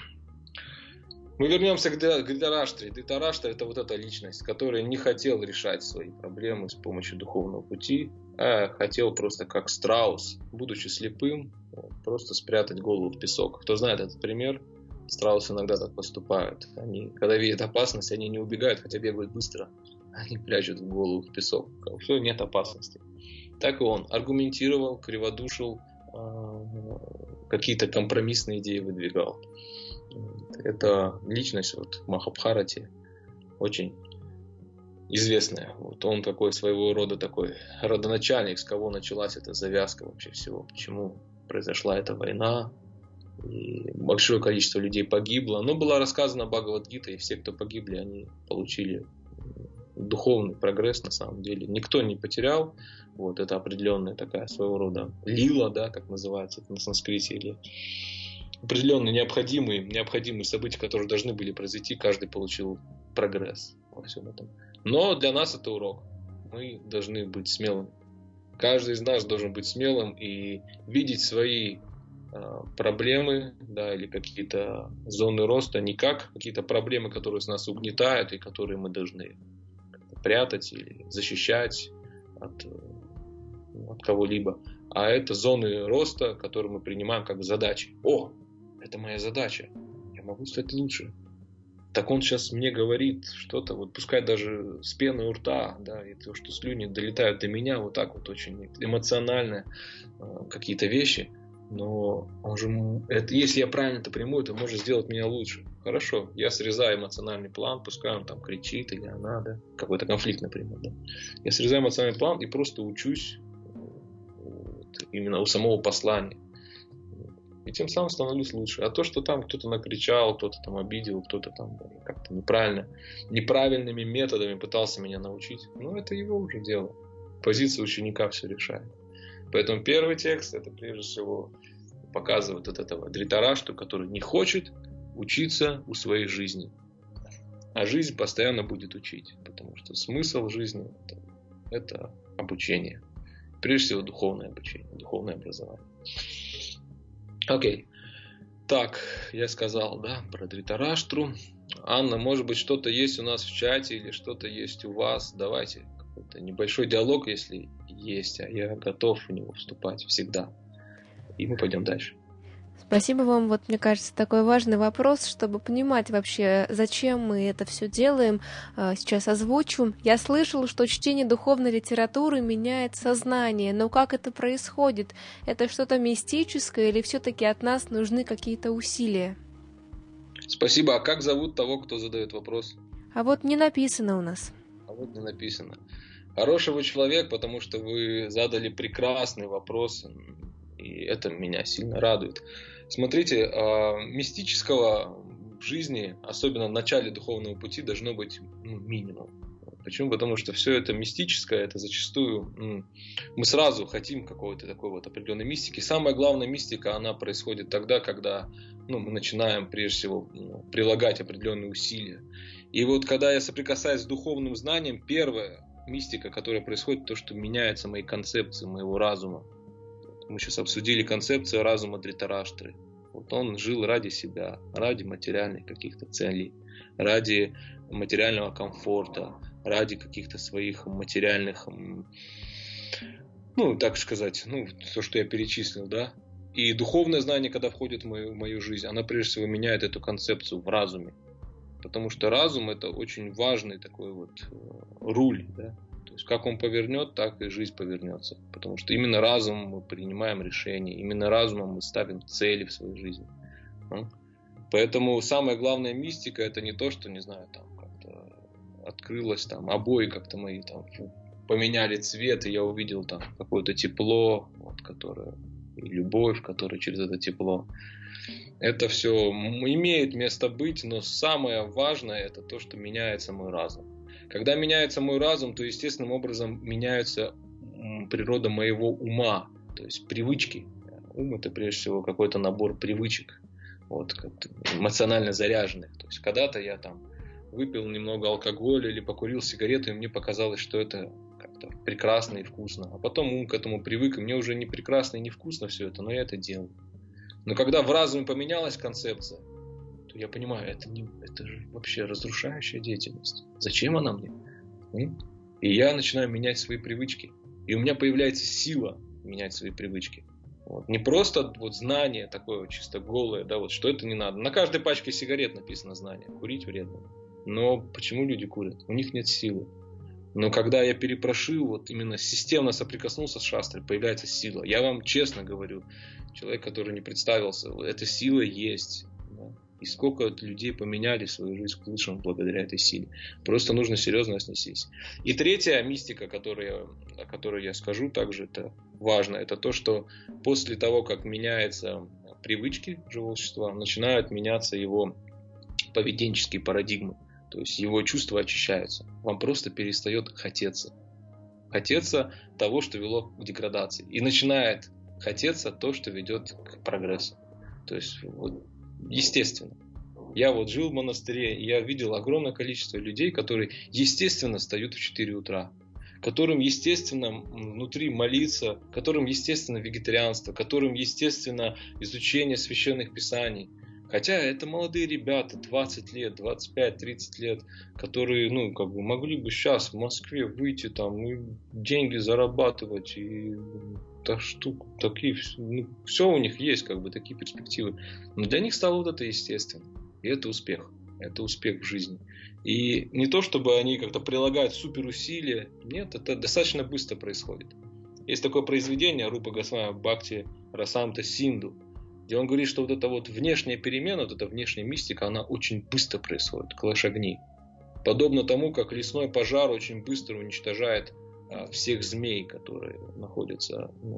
Мы вернемся к Дритараштре. Дритараштра — это эта личность, которая не хотел решать свои проблемы с помощью духовного пути, а хотел просто как страус, будучи слепым, просто спрятать голову в песок. Кто знает этот пример, страусы иногда так поступают. Когда видят опасность, они не убегают, хотя бегают быстро. Они прячут голову в песок. Все, нет опасности. Так и он аргументировал, криводушил, какие-то компромиссные идеи выдвигал. Это личность в Махабхарате очень известная. Он такой своего рода такой родоначальник, с кого началась эта завязка вообще всего, почему произошла эта война, и большое количество людей погибло. Но была рассказана Бхагавад-гита, и все, кто погибли, они получили духовный прогресс на самом деле. Никто не потерял. Это определенная такая своего рода лила, да, как называется это на санскрите, или определенные необходимые события, которые должны были произойти, каждый получил прогресс во всем этом. Но для нас это урок. Мы должны быть смелыми. Каждый из нас должен быть смелым и видеть свои проблемы, да, или какие-то зоны роста не как какие-то проблемы, которые нас угнетают и которые мы должны прятать или защищать от кого-либо. А это зоны роста, которые мы принимаем как задачи. Это моя задача. Я могу стать лучше. Так он сейчас мне говорит что-то, пускай даже с пеной у рта, да, и то, что слюни долетают до меня, очень эмоционально какие-то вещи. Но он же, если я правильно это приму, это может сделать меня лучше. Хорошо, я срезаю эмоциональный план, пускай он там кричит или она, да, какой-то конфликт, например, да. Я срезаю эмоциональный план и просто учусь именно у самого послания. И тем самым становлюсь лучше. А то, что там кто-то накричал, кто-то там обидел, кто-то там как-то неправильными методами пытался меня научить, это его уже дело. Позиция ученика все решает. Поэтому первый текст, это прежде всего показывает от этого Дритарашту, который не хочет учиться у своей жизни. А жизнь постоянно будет учить. Потому что смысл жизни это обучение. Прежде всего духовное обучение, духовное образование. Окей. Так, я сказал, про Дритараштру. Анна, может быть, что-то есть у нас в чате или что-то есть у вас. Давайте какой-то небольшой диалог, если есть, а я готов в него вступать всегда. И мы пойдем дальше. Спасибо вам. Мне кажется, такой важный вопрос, чтобы понимать вообще, зачем мы это все делаем. Сейчас озвучу. Я слышал, что чтение духовной литературы меняет сознание. Но как это происходит? Это что-то мистическое или все-таки от нас нужны какие-то усилия? Спасибо. А как зовут того, кто задает вопрос? Не написано у нас. Не написано. Хороший вы человек, потому что вы задали прекрасный вопрос. И это меня сильно радует. Смотрите, мистического в жизни, особенно в начале духовного пути, должно быть минимум. Почему? Потому что все это мистическое, это зачастую мы сразу хотим какой-то такой определенной мистики. Самая главная мистика, она происходит тогда, когда мы начинаем прежде всего прилагать определенные усилия. И когда я соприкасаюсь с духовным знанием, первая мистика, которая происходит, то, что меняются мои концепции, моего разума. Мы сейчас обсудили концепцию разума Дритараштры. Он жил ради себя, ради материальных каких-то целей, ради материального комфорта, ради каких-то своих материальных, так сказать, то, что я перечислил, И духовное знание, когда входит в мою жизнь, оно прежде всего меняет эту концепцию в разуме. Потому что разум — это очень важный такой руль, То есть как он повернет, так и жизнь повернется. Потому что именно разумом мы принимаем решения, именно разумом мы ставим цели в своей жизни. Поэтому самая главная мистика — это не то, что, не знаю, как-то открылось, обои как-то мои поменяли цвет, и я увидел какое-то тепло, которое, и любовь, которая через это тепло. Это все имеет место быть, но самое важное — это то, что меняется мой разум. Когда меняется мой разум, то естественным образом меняется природа моего ума, то есть привычки. Ум — это прежде всего какой-то набор привычек, эмоционально заряженных. То есть когда-то я выпил немного алкоголя или покурил сигарету, и мне показалось, что это как-то прекрасно и вкусно. А потом ум к этому привык, и мне уже не прекрасно и не вкусно все это, но я это делал. Но когда в разуме поменялась концепция, то я понимаю, это же вообще разрушающая деятельность. Зачем она мне? И я начинаю менять свои привычки. И у меня появляется сила менять свои привычки. Не просто знание такое чисто голое, что это не надо. На каждой пачке сигарет написано знание. Курить вредно. Но почему люди курят? У них нет силы. Но когда я перепрошил, именно системно соприкоснулся с шастрой, появляется сила. Я вам честно говорю, человек, который не представился, эта сила есть. И сколько людей поменяли свою жизнь к лучшему благодаря этой силе. Просто нужно серьезно отнестись. И третья мистика, о которой я скажу также, это важно. Это то, что после того, как меняются привычки живого существа, начинают меняться его поведенческие парадигмы. То есть его чувства очищаются. Вам просто перестает хотеться. Хотеться того, что вело к деградации. И начинает хотеться то, что ведет к прогрессу. То есть естественно. Я жил в монастыре, и я видел огромное количество людей, которые естественно встают в 4 утра. Которым естественно внутри молиться, которым естественно вегетарианство, которым естественно изучение священных писаний. Хотя это молодые ребята, 20 лет, 25, 30 лет, которые, могли бы сейчас в Москве выйти и деньги зарабатывать, и такие, все у них есть, такие перспективы. Но для них стало это естественно. И это успех. Это успех в жизни. И не то, чтобы они как-то прилагают суперусилия. Нет, это достаточно быстро происходит. Есть такое произведение Рупа Госвами Бхакти Расамрита Синду, где он говорит, что эта внешняя перемена, эта внешняя мистика, она очень быстро происходит, клэш огней. Подобно тому, как лесной пожар очень быстро уничтожает всех змей, которые находятся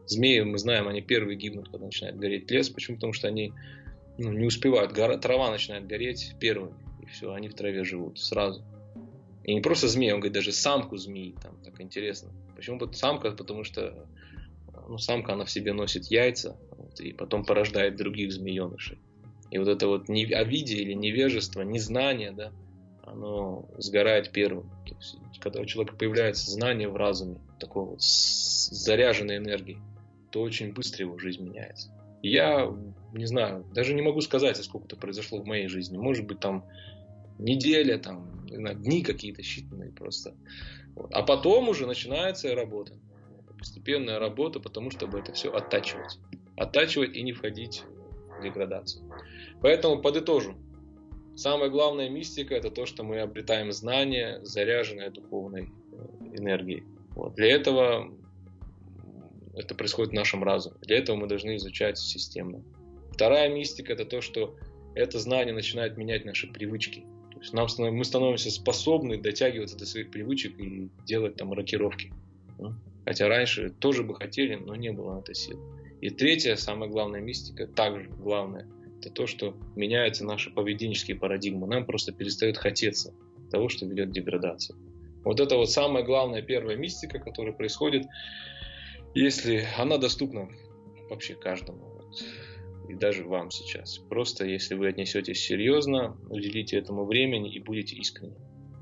Змеи, мы знаем, они первые гибнут, когда начинает гореть лес. Почему? Потому что они не успевают. Трава начинает гореть первыми. И все, они в траве живут сразу. И не просто змеи, он говорит, даже самку змеи. Там так интересно. Почему самка? Потому что самка, она в себе носит яйца, и потом порождает других змеенышей. И вот это вот овидие или невежество, незнание, да, оно сгорает первым. То есть, когда у человека появляется знание в разуме, такой вот с заряженной энергией, то очень быстро его жизнь меняется. И я не знаю, даже не могу сказать, сколько это произошло в моей жизни. Может быть, там неделя, там, не знаю, дни какие-то считанные просто. Вот. А потом уже начинается работа. Постепенная работа, потому чтобы это все оттачивать. Оттачивать и не входить в деградацию. Поэтому подытожу. Самая главная мистика — это то, что мы обретаем знание, заряженное духовной энергией. Вот. Для этого это происходит в нашем разуме. Для этого мы должны изучать системно. Вторая мистика — это то, что это знание начинает менять наши привычки. То есть мы становимся способны дотягиваться до своих привычек и делать там рокировки. Хотя раньше тоже бы хотели, но не было на это сил. И третья, самая главная мистика, также главная, это то, что меняются наши поведенческие парадигмы. Нам просто перестает хотеться того, что ведет к деградации. Вот это вот самая главная первая мистика, которая происходит, если она доступна вообще каждому. Вот, и даже вам сейчас. Просто если вы отнесетесь серьезно, уделите этому времени и будете искренни.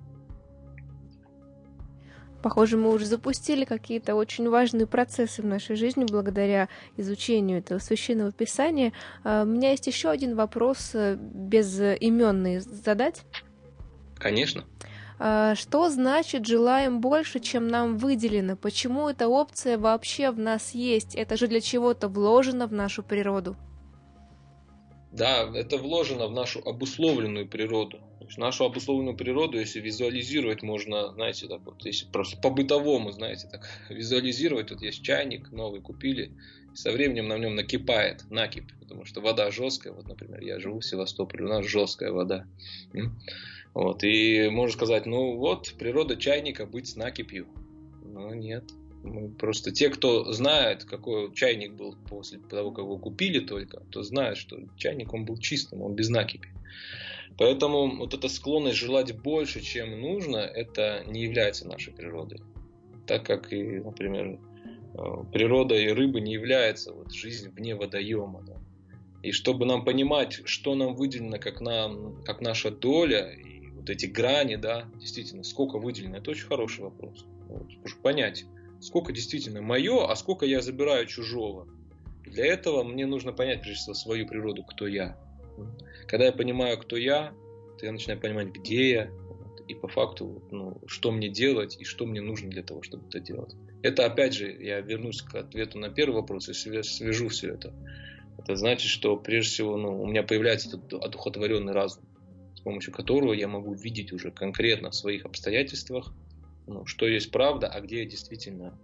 Похоже, мы уже запустили какие-то очень важные процессы в нашей жизни благодаря изучению этого священного писания. У меня есть еще один вопрос, безименный, задать. Конечно. Что значит «желаем больше, чем нам выделено»? Почему эта опция вообще в нас есть? Это же для чего-то вложено в нашу природу. Да, это вложено в нашу обусловленную природу. То есть нашу обусловленную природу, если визуализировать, можно, знаете, так вот, если просто по-бытовому, знаете, так визуализировать, вот есть чайник новый купили, и со временем на нем накипает, накипь, потому что вода жесткая, вот, например, я живу в Севастополе, у нас жесткая вода. Вот, и можно сказать, вот, природа чайника быть с накипью. Но нет. Мы просто те, кто знает, какой чайник был после того, как его купили только, то знают, что чайник он был чистым, он без накипи. Поэтому вот эта склонность желать больше, чем нужно, это не является нашей природой. Так как и, например, природа и рыбы не является вот жизнь вне водоема. Да. И чтобы нам понимать, что нам выделено как наша доля, и вот эти грани, да, действительно, сколько выделено, это очень хороший вопрос. Вот, чтобы понять, сколько действительно мое, а сколько я забираю чужого. Для этого мне нужно понять, прежде всего, свою природу, кто я. Когда я понимаю, кто я, то я начинаю понимать, где я, и по факту, что мне делать, и что мне нужно для того, чтобы это делать. Это, опять же, я вернусь к ответу на первый вопрос и свяжу все это. Это значит, что, прежде всего, у меня появляется этот одухотворенный разум, с помощью которого я могу видеть уже конкретно в своих обстоятельствах, что есть правда, а где я действительно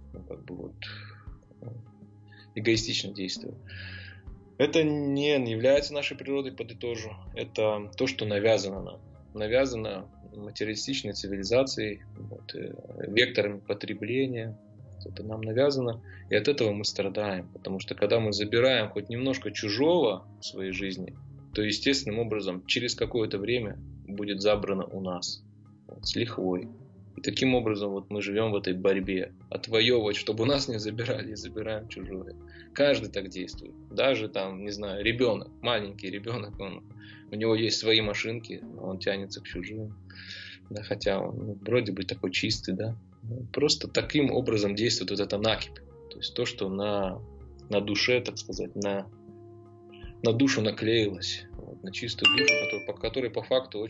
эгоистично действую. Это не является нашей природой, подытожу. Это то, что навязано нам. Навязано материалистичной цивилизацией, векторами потребления. Это нам навязано, и от этого мы страдаем. Потому что когда мы забираем хоть немножко чужого в своей жизни, то естественным образом через какое-то время будет забрано у нас с лихвой. И таким образом мы живем в этой борьбе. Отвоевывать, чтобы у нас не забирали, и забираем чужое. Каждый так действует. Даже ребенок, маленький ребенок, у него есть свои машинки, но он тянется к чужим. Да, хотя он вроде бы такой чистый, да. Просто таким образом действует вот эта накипь. То есть то, что на душе, так сказать, на душу наклеилось. На чистую душу, которой по факту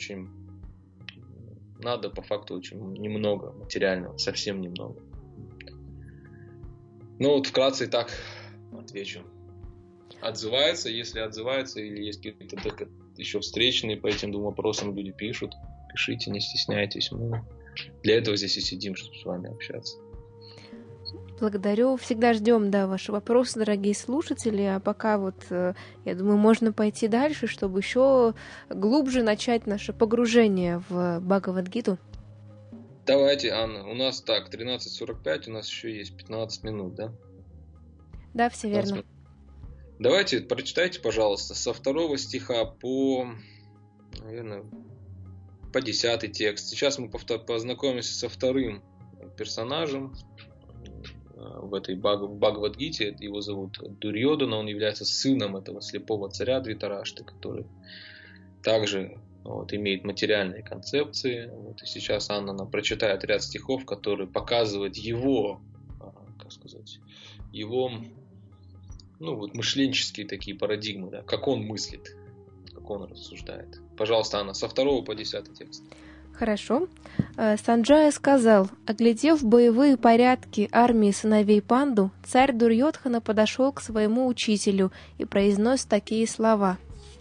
надо по факту очень немного материального, совсем немного. Вкратце и так отвечу. Отзывается, если отзывается, или есть какие-то еще встречные по этим двум вопросам люди пишут, пишите, не стесняйтесь. Мы для этого здесь и сидим, чтобы с вами общаться. Благодарю. Всегда ждем, ваши вопросы, дорогие слушатели. А пока я думаю, можно пойти дальше, чтобы еще глубже начать наше погружение в Бхагавад-гиту. Давайте, Анна. У нас 13:45, у нас еще есть 15 минут, да? Да, все верно. Давайте прочитайте, пожалуйста, со 2 стиха по, наверное, по 10 текст. Сейчас мы познакомимся со вторым персонажем в этой Бхагавад-гите. Его зовут Дурьодана, он является сыном этого слепого царя Дритарашты, который также имеет материальные концепции. И сейчас Анна нам прочитает ряд стихов, которые показывают его, его мышленческие такие парадигмы, да, как он мыслит, как он рассуждает. Пожалуйста, Анна, со 2 по 10 текст. Хорошо. Санджая сказал: оглядев боевые порядки армии сыновей Панду, царь Дурьодхана подошел к своему учителю и произнес такие слова: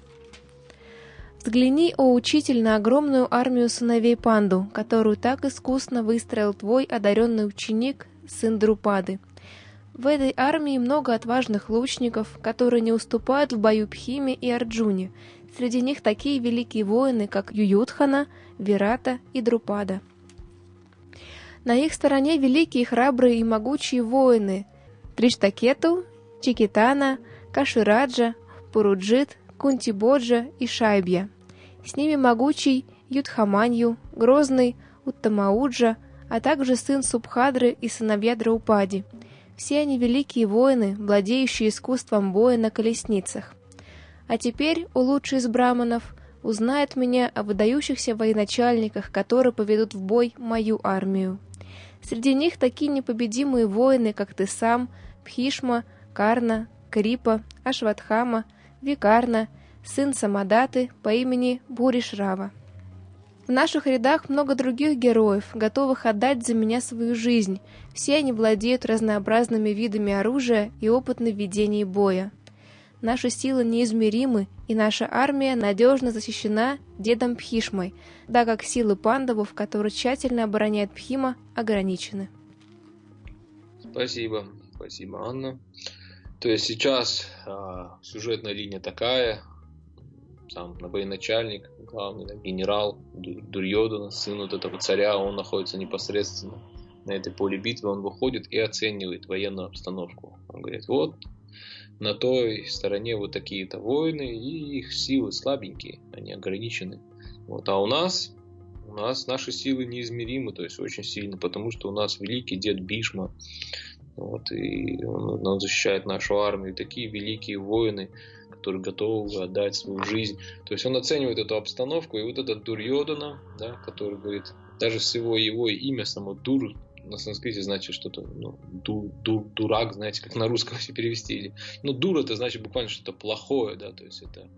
«Взгляни, о учитель, на огромную армию сыновей Панду, которую так искусно выстроил твой одаренный ученик, сын Друпады. В этой армии много отважных лучников, которые не уступают в бою Бхиме и Арджуне. Среди них такие великие воины, как Ююдхана, Вирата и Друпада. На их стороне великие, храбрые и могучие воины Триштакету, Чикитана, Кашираджа, Пуруджит, Кунтибоджа и Шайбья. С ними могучий Юдхаманью, грозный Уттамауджа, а также сын Субхадры и сыновья Драупади. Все они великие воины, владеющие искусством боя на колесницах. А теперь, о лучший из браманов, узнай от меня о выдающихся военачальниках, которые поведут в бой мою армию. Среди них такие непобедимые воины, как ты сам, Бхишма, Карна, Крипа, Ашватхама, Викарна, сын Самадаты по имени Буришрава. В наших рядах много других героев, готовых отдать за меня свою жизнь. Все они владеют разнообразными видами оружия и опытны в ведении боя. Наши силы неизмеримы, и наша армия надежно защищена дедом Бхишмой, так как силы пандавов, которые тщательно обороняет Бхима, ограничены». Спасибо, Анна. То есть сейчас сюжетная линия такая: сам военачальник, главный генерал Дурьодана, сын вот этого царя, он находится непосредственно на этой поле битвы, он выходит и оценивает военную обстановку. Он говорит: вот на той стороне вот такие-то воины, и их силы слабенькие, они ограничены. Вот. А у нас наши силы неизмеримы, то есть очень сильны, потому что у нас великий дед Бхишма, вот, и он защищает нашу армию, и такие великие воины, которые готовы отдать свою жизнь. То есть он оценивает эту обстановку, и вот этот Дурьодана, да, который говорит, даже всего его имя само Дур на санскрите значит что-то, дурак, знаете, как на русском все перевести. Дур это значит буквально что-то плохое, да, то есть это,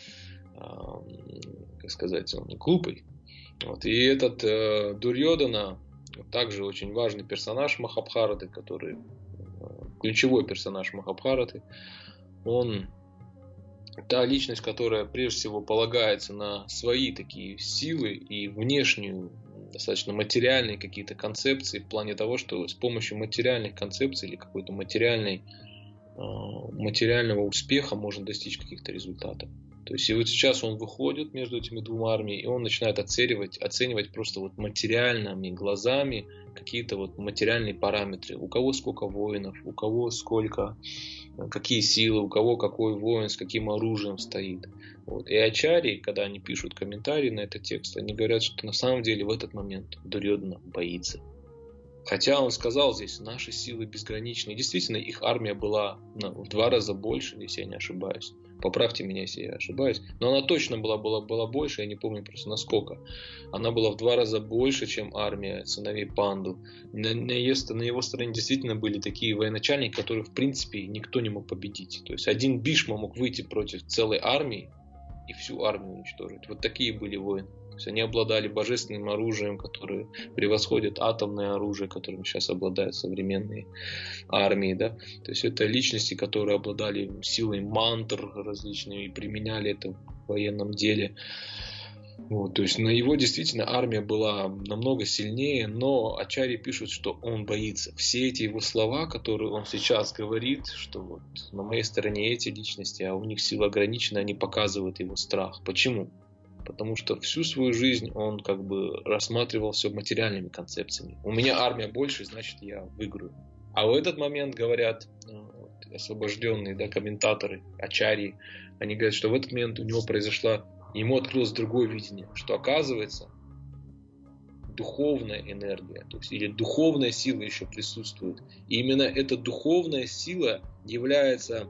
как сказать, он глупый. Вот. И этот Дурьодана также очень важный персонаж Махабхараты, который ключевой персонаж Махабхараты. Он та личность, которая прежде всего полагается на свои такие силы и внешнюю, достаточно материальные какие-то концепции, в плане того, что с помощью материальных концепций или какой-то материального успеха можно достичь каких-то результатов. То есть и вот сейчас он выходит между этими двумя армиями, и он начинает оценивать просто вот материальными глазами какие-то вот материальные параметры. У кого сколько воинов, у кого сколько, какие силы, у кого какой воин, с каким оружием стоит. Вот. И ачарьи, когда они пишут комментарии на этот текст, они говорят, что на самом деле в этот момент Дурьодана боится. Хотя он сказал здесь, наши силы безграничны. И действительно, их армия была в 2 раза больше, если я не ошибаюсь. Поправьте меня, если я ошибаюсь. Но она точно была больше, я не помню просто насколько. Она была в 2 раза больше, чем армия сыновей Панду. На его стороне действительно были такие военачальники, которых в принципе никто не мог победить. То есть один Бхишма мог выйти против целой армии и всю армию уничтожить. Вот такие были воины. То есть они обладали божественным оружием, которое превосходит атомное оружие, которым сейчас обладают современные армии. Да? То есть это личности, которые обладали силой мантр различными и применяли это в военном деле. Вот, то есть на его действительно армия была намного сильнее, но ачарьи пишут, что он боится. Все эти его слова, которые он сейчас говорит, что вот на моей стороне эти личности, а у них сила ограничена, они показывают его страх. Почему? Потому что всю свою жизнь он как бы рассматривал все материальными концепциями. У меня армия больше, значит я выиграю. А в этот момент говорят освобожденные, да, комментаторы, ачарьи, они говорят, что в этот момент у него ему открылось другое видение, что оказывается духовная энергия, то есть, или духовная сила еще присутствует. И именно эта духовная сила является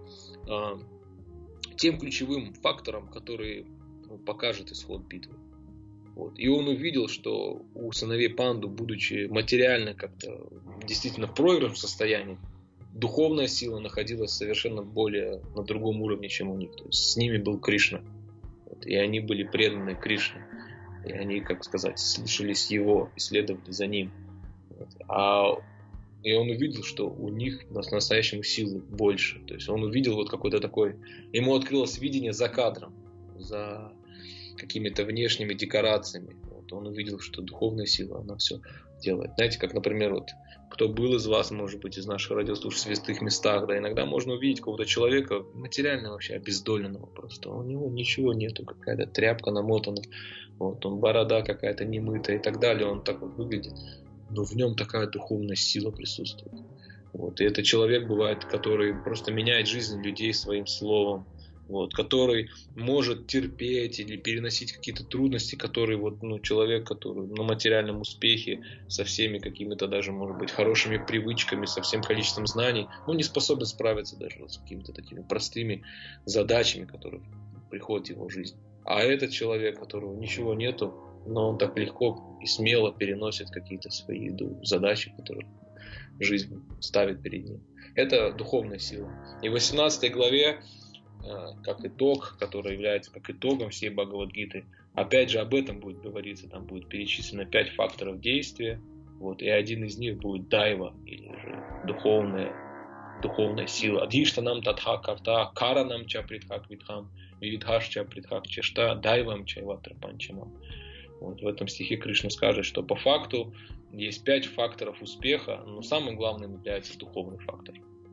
тем ключевым фактором, который покажет исход битвы. Вот. И он увидел, что у сыновей Панду, будучи материально как-то действительно в проигрышном состоянии, духовная сила находилась совершенно более на другом уровне, чем у них. То есть с ними был Кришна. Вот. И они были преданы Кришне. И они, как сказать, слушались его и следовали за ним. Вот. И он увидел, что у них по-настоящему силы больше. То есть он увидел вот какой-то такой... Ему открылось видение за кадром, за какими-то внешними декорациями. Вот он увидел, что духовная сила, она все делает. Знаете, как, например, вот кто был из вас, может быть, из наших радиослушателей в святых местах, да, иногда можно увидеть какого-то человека материально вообще обездоленного просто. У него ничего нету, какая-то тряпка намотана, вот, он борода какая-то немытая и так далее, он так вот выглядит. Но в нем такая духовная сила присутствует. Вот. И это человек бывает, который просто меняет жизнь людей своим словом, вот, который может терпеть или переносить какие-то трудности, которые человек, который на материальном успехе, со всеми какими-то даже, может быть, хорошими привычками, со всем количеством знаний, он не способен справиться даже с какими-то такими простыми задачами, которые приходят в его жизнь. А этот человек, у которого ничего нету, но он так легко и смело переносит какие-то свои задачи, которые жизнь ставит перед ним. Это духовная сила. И в 18 главе, как итог, который является как итогом всей Бхагавад-гиты, опять же об этом будет говориться, там будет перечислено 5 факторов действия, вот, и один из них будет дайва, или же духовная сила. Адхиштанам татха карта, каранам ча притхак витхам, вивидхаш ча притхак чешта, дайвам чайватра панчамам. Вот в этом стихе Кришна скажет, что по факту есть 5 факторов успеха, но самым главным является духовный фактор.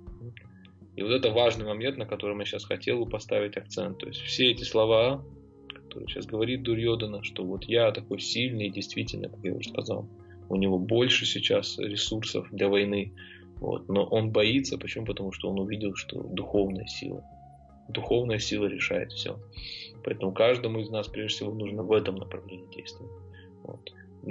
И вот это важный момент, на котором я сейчас хотел бы поставить акцент. То есть все эти слова, которые сейчас говорит Дурьодана, что вот я такой сильный, действительно, как я уже сказал, у него больше сейчас ресурсов для войны, вот, но он боится. Почему? Потому что он увидел, что духовная сила решает все. Поэтому каждому из нас, прежде всего, нужно в этом направлении действовать. Вот.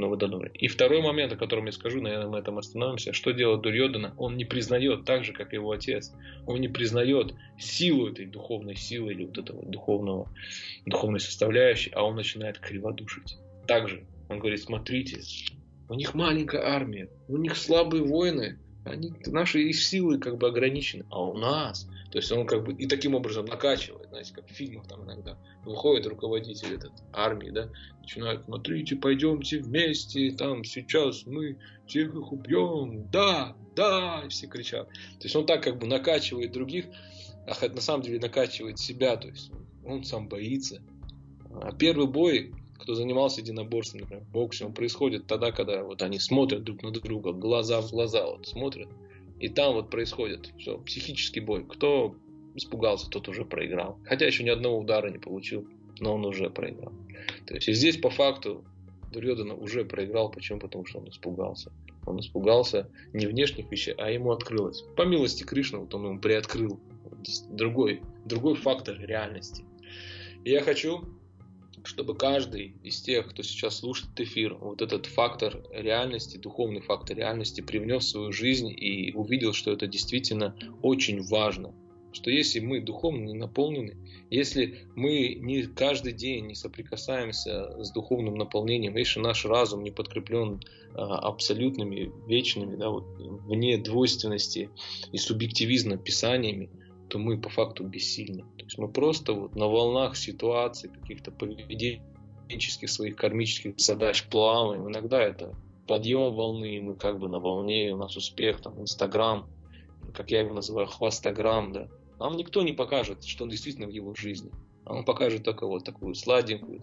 И второй момент, о котором я скажу, наверное, мы на этом остановимся. Что делает Дурьодана? Он не признает, так же, как и его отец, он не признает силу этой духовной силы или вот этого духовной составляющей, а он начинает криводушить. Также он говорит: смотрите, у них маленькая армия, у них слабые воины, наши их силы как бы ограничены, а у нас... То есть он как бы и таким образом накачивает, знаете, как в фильмах там иногда выходит руководитель армии, да, начинает: смотрите, пойдемте вместе, там сейчас мы всех их убьем, да, и все кричат. То есть он так как бы накачивает других, а на самом деле накачивает себя, то есть он сам боится. А первый бой, кто занимался единоборством, например, боксом, он происходит тогда, когда вот они смотрят друг на друга, глаза в глаза, вот смотрят. И там вот происходит все, психический бой. Кто испугался, тот уже проиграл. Хотя еще ни одного удара не получил, но он уже проиграл. То есть и здесь по факту Дурьодана уже проиграл. Почему? Потому что он испугался. Он испугался не внешних вещей, а ему открылось. По милости Кришны вот он ему приоткрыл другой фактор реальности. И я хочу, чтобы каждый из тех, кто сейчас слушает эфир, вот этот фактор реальности, духовный фактор реальности привнес в свою жизнь и увидел, что это действительно очень важно. Что если мы духовно не наполнены, если мы не каждый день не соприкасаемся с духовным наполнением, если наш разум не подкреплен абсолютными, вечными, да, вот, вне двойственности и субъективизма писаниями, то мы по факту бессильны. То есть мы просто вот на волнах ситуаций, каких-то поведенческих своих кармических задач плаваем. Иногда это подъем волны, мы как бы на волне, у нас успех, там, Инстаграм, как я его называю, хвастаграм, да. Нам никто не покажет, что он действительно в его жизни. А он покажет только вот такую сладенькую,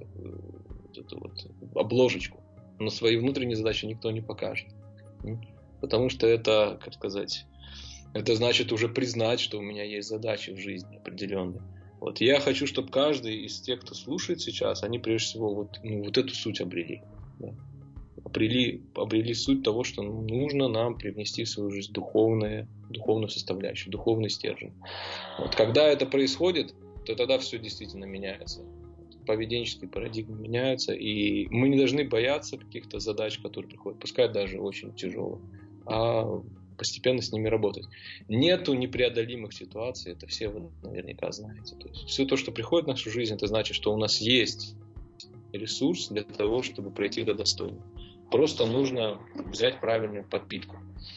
обложечку. Но свои внутренние задачи никто не покажет. Потому что это, как сказать, это значит уже признать, что у меня есть задачи в жизни определенные. Вот. Я хочу, чтобы каждый из тех, кто слушает сейчас, они прежде всего вот эту суть обрели. Да. обрели суть того, что нужно нам привнести в свою жизнь духовную составляющую, духовный стержень. Вот когда это происходит, то тогда все действительно меняется. Поведенческие парадигмы меняются, и мы не должны бояться каких-то задач, которые приходят, пускай даже очень тяжелых, а постепенно с ними работать. Нету непреодолимых ситуаций, это все вы наверняка знаете. То есть все то, что приходит в нашу жизнь, это значит, что у нас есть ресурс для того, чтобы пройти это достойно. Просто нужно взять правильную подпитку.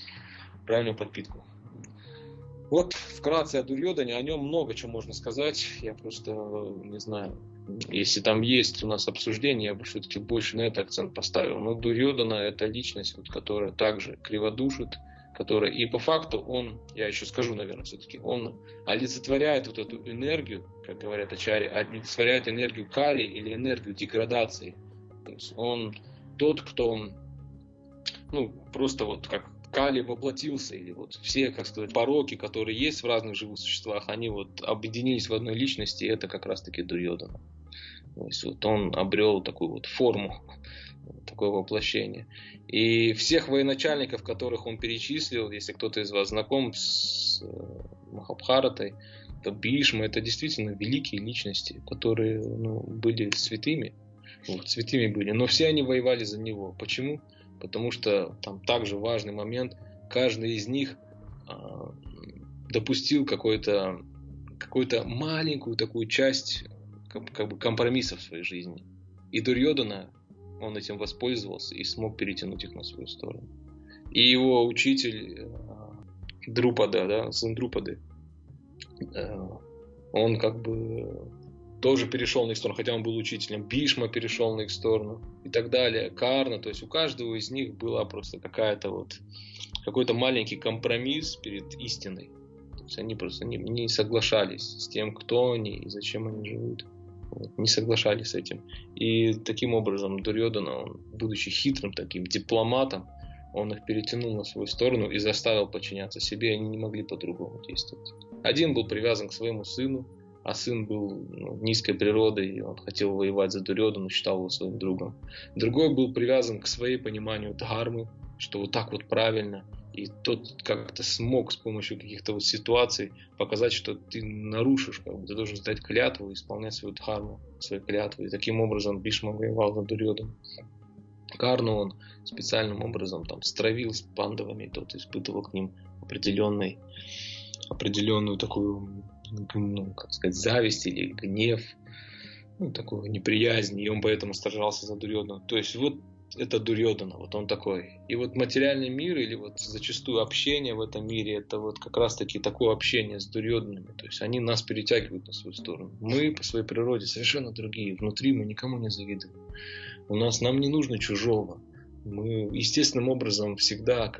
Вот вкратце о Дурьёдане, о нем много чего можно сказать. Я просто не знаю, если там есть у нас обсуждение, я бы все-таки больше на это акцент поставил. Но Дурьёдана — это личность, которая также криводушит, которая и по факту я еще скажу, наверное, все-таки, он олицетворяет вот эту энергию, как говорят ачарьи, олицетворяет энергию кали или энергию деградации. То есть он тот, кто просто вот как кали воплотился, или вот все, как сказать, пороки, которые есть в разных живых существах, они вот объединились в одной личности, и это как раз-таки Дурьёдана. То есть вот он обрел такую вот форму, такое воплощение. И всех военачальников, которых он перечислил, если кто-то из вас знаком с Махабхаратой, то Бхишма — это действительно великие личности, которые были святыми. Святыми были, но все они воевали за него. Почему? Потому что там также важный момент, каждый из них допустил какую-то маленькую такую часть как бы компромиссов в своей жизни. И Дурьёдана, он этим воспользовался и смог перетянуть их на свою сторону. И его учитель Друпада, сын Друпады, он как бы тоже перешел на их сторону, хотя он был учителем. Бхишма перешел на их сторону и так далее. Карна, то есть у каждого из них была просто какой-то маленький компромисс перед истиной. То есть они просто не соглашались с тем, кто они и зачем они живут. Не соглашались с этим. И таким образом Дурьёдана, он, будучи хитрым таким дипломатом, он их перетянул на свою сторону и заставил подчиняться себе. Они не могли по-другому действовать. Один был привязан к своему сыну, а сын был низкой природы, и он хотел воевать за Дурьёдану, считал его своим другом. Другой был привязан к своей пониманию дхармы, что вот так вот правильно. И тот как-то смог с помощью каких-то вот ситуаций показать, что ты нарушишь, ты должен сдать клятву и исполнять свою дхарму, свои клятвы. И таким образом Бхишма воевал за Дурьёдану. Карну он специальным образом стравил с пандавами, тот испытывал к ним определенную такую, зависть или гнев, такую неприязнь, и он поэтому сражался за Дурьёдану. То есть вот это Дурьёдана, вот он такой. И вот материальный мир, или вот зачастую общение в этом мире, это вот как раз таки такое общение с Дурьёданами. То есть они нас перетягивают на свою сторону. Мы по своей природе совершенно другие. Внутри мы никому не завидуем. Нам не нужно чужого. Мы естественным образом всегда,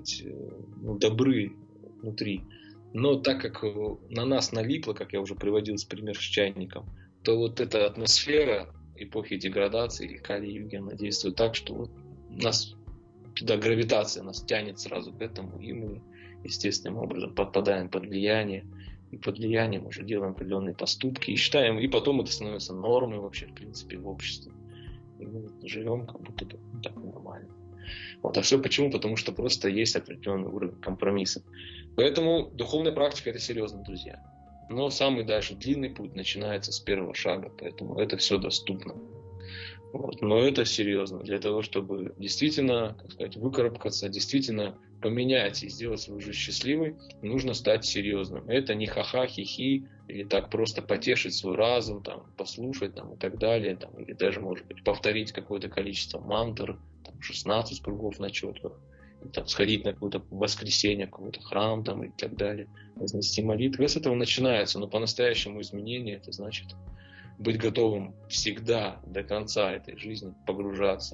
добры внутри. Но так как на нас налипло, как я уже приводил с пример с чайником, то вот эта атмосфера эпохи деградации или Кали-юги, она действует так, что нас туда гравитация нас тянет сразу к этому, и мы естественным образом подпадаем под влияние, и под влиянием уже делаем определенные поступки, и считаем, и потом это становится нормой вообще, в принципе, в обществе. И мы живем как будто бы так нормально. А все почему? Потому что просто есть определенный уровень компромисса. Поэтому духовная практика — это серьезно, друзья. Но самый дальше длинный путь начинается с первого шага, поэтому это все доступно. Но это серьезно. Для того, чтобы действительно, выкарабкаться, действительно поменять и сделать свою жизнь счастливой, нужно стать серьезным. Это не ха-ха, хи-хи, или так просто потешить свой разум, послушать и так далее, или даже, может быть, повторить какое-то количество мантр, 16 кругов на четках, сходить на какое-то воскресенье, в какой-то храм и так далее, вознести молитвы. С этого начинается, но по-настоящему изменение — это значит быть готовым всегда до конца этой жизни погружаться,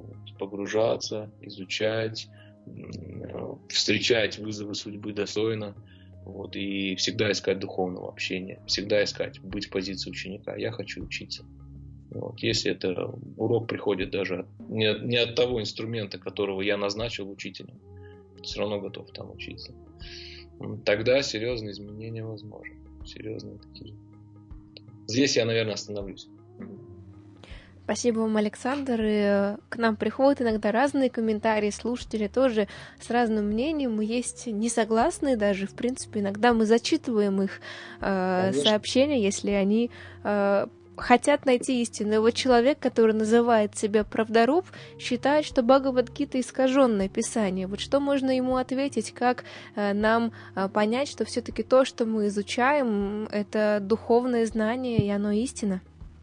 изучать, встречать вызовы судьбы достойно, и всегда искать духовного общения, всегда искать быть в позиции ученика. Я хочу учиться. Если это урок приходит даже не от того инструмента, которого я назначил учителем, все равно готов там учиться. Тогда серьезные изменения возможны. Серьезные такие. Здесь я, наверное, остановлюсь. Спасибо вам, Александр. И к нам приходят иногда разные комментарии, слушатели тоже с разным мнением. И есть несогласные даже. В принципе, иногда мы зачитываем их сообщения, если они хотят найти истину. И вот человек, который называет себя правдоруб, считает, что Бхагавад-гита искаженное писание. Вот что можно ему ответить, как нам понять, что все-таки то, что мы изучаем, это духовное знание, и оно истина?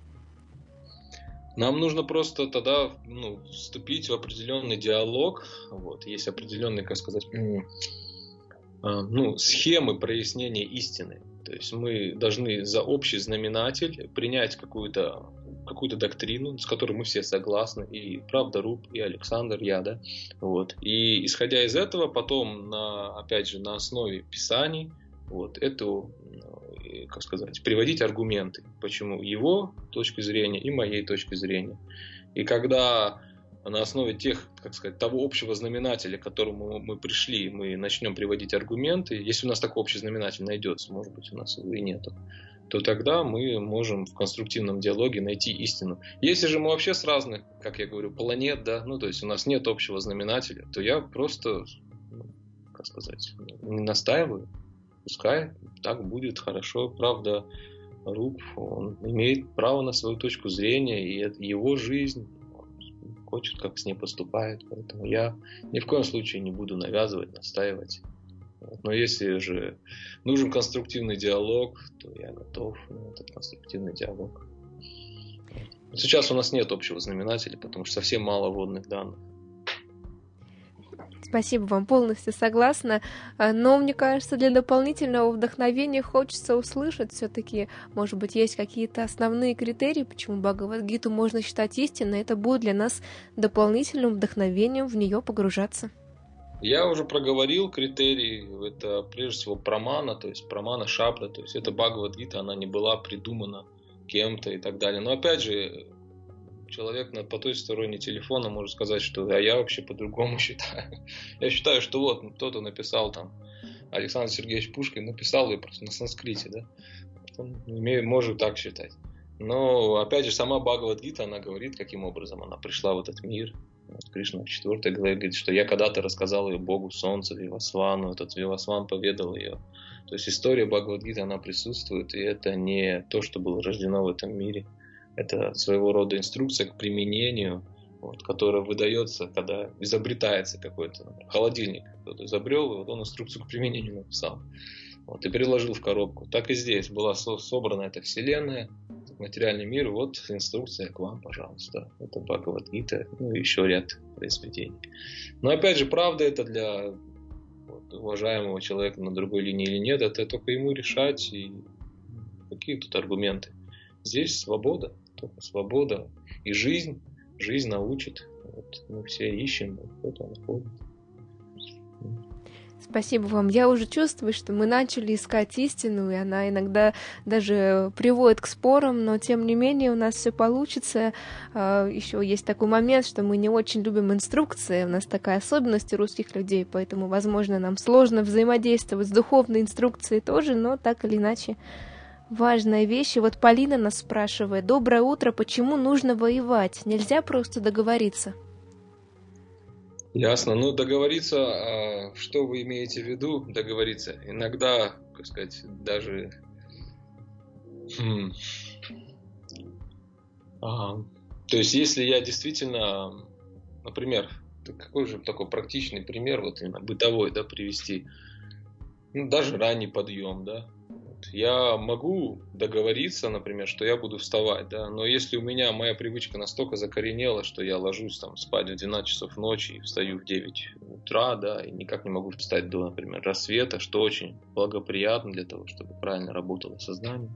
Нам нужно просто тогда вступить в определенный диалог. Вот. Есть определенные, как сказать, схемы прояснения истины. То есть мы должны за общий знаменатель принять какую-то доктрину, с которой мы все согласны, и Правдаруб, и Александр, я, да. Вот. И исходя из этого, потом, опять же, на основе Писаний, вот, приводить аргументы, почему его точки зрения и моей точки зрения. И когда на основе того общего знаменателя, к которому мы пришли, мы начнем приводить аргументы, если у нас такой общий знаменатель найдется, может быть, у нас его и нету, то тогда мы можем в конструктивном диалоге найти истину. Если же мы вообще с разных, как я говорю, планет, да, то есть у нас нет общего знаменателя, то я просто, не настаиваю. Пускай так будет хорошо. Правда, Руб, он имеет право на свою точку зрения, и это его жизнь, он хочет, как с ней поступает. Поэтому я ни в коем случае не буду навязывать, настаивать. Но если же нужен конструктивный диалог, то я готов на этот конструктивный диалог. Сейчас у нас нет общего знаменателя, потому что совсем мало вводных данных. Спасибо вам, полностью согласна. Но, мне кажется, для дополнительного вдохновения хочется услышать все-таки, может быть, есть какие-то основные критерии, почему Бхагавад-гиту можно считать истинной. Это будет для нас дополнительным вдохновением в нее погружаться. Я уже проговорил критерии. Это прежде всего прамана, то есть прамана шабда, то есть это Бхагавад-гита, она не была придумана кем-то и так далее. Но опять же, человек по той стороне телефона может сказать, что я вообще по-другому считаю. Я считаю, что вот кто-то написал там, Александр Сергеевич Пушкин написал ее просто на санскрите, да? Он может так считать. Но опять же, сама Бхагавад-гита, она говорит, каким образом она пришла в этот мир. Кришна в 4 главе говорит, что я когда-то рассказал ее Богу Солнца, Вивасвану, этот Вивасван поведал ее. То есть история Бхагавад-гиты, она присутствует, и это не то, что было рождено в этом мире. Это своего рода инструкция к применению, которая выдается, когда изобретается какой-то холодильник. Кто-то изобрел, и он инструкцию к применению написал. И переложил в коробку. Так и здесь была собрана эта вселенная, материальный мир. Вот инструкция к вам, пожалуйста. Это Бхагавад-гита, и еще ряд произведений. Но опять же, правда это для уважаемого человека на другой линии или нет, это только ему решать. И какие тут аргументы? Здесь свобода. Только свобода и жизнь научит. Мы все ищем, кто-то находит. Спасибо вам. Я уже чувствую, что мы начали искать истину, и она иногда даже приводит к спорам, но тем не менее у нас все получится. Еще есть такой момент, что мы не очень любим инструкции, у нас такая особенность у русских людей, поэтому, возможно, нам сложно взаимодействовать с духовной инструкцией тоже, но так или иначе важная вещь. И вот Полина нас спрашивает: доброе утро, почему нужно воевать? Нельзя просто договориться? Ясно. Договориться, что вы имеете в виду, договориться? Иногда, даже... То есть, если я действительно, например, какой же такой практичный пример, именно бытовой, да, привести, даже ранний подъем, да, я могу договориться, например, что я буду вставать, да, но если у меня моя привычка настолько закоренела, что я ложусь спать в 12 часов ночи и встаю в 9 утра, да, и никак не могу встать до, например, рассвета, что очень благоприятно для того, чтобы правильно работало сознание,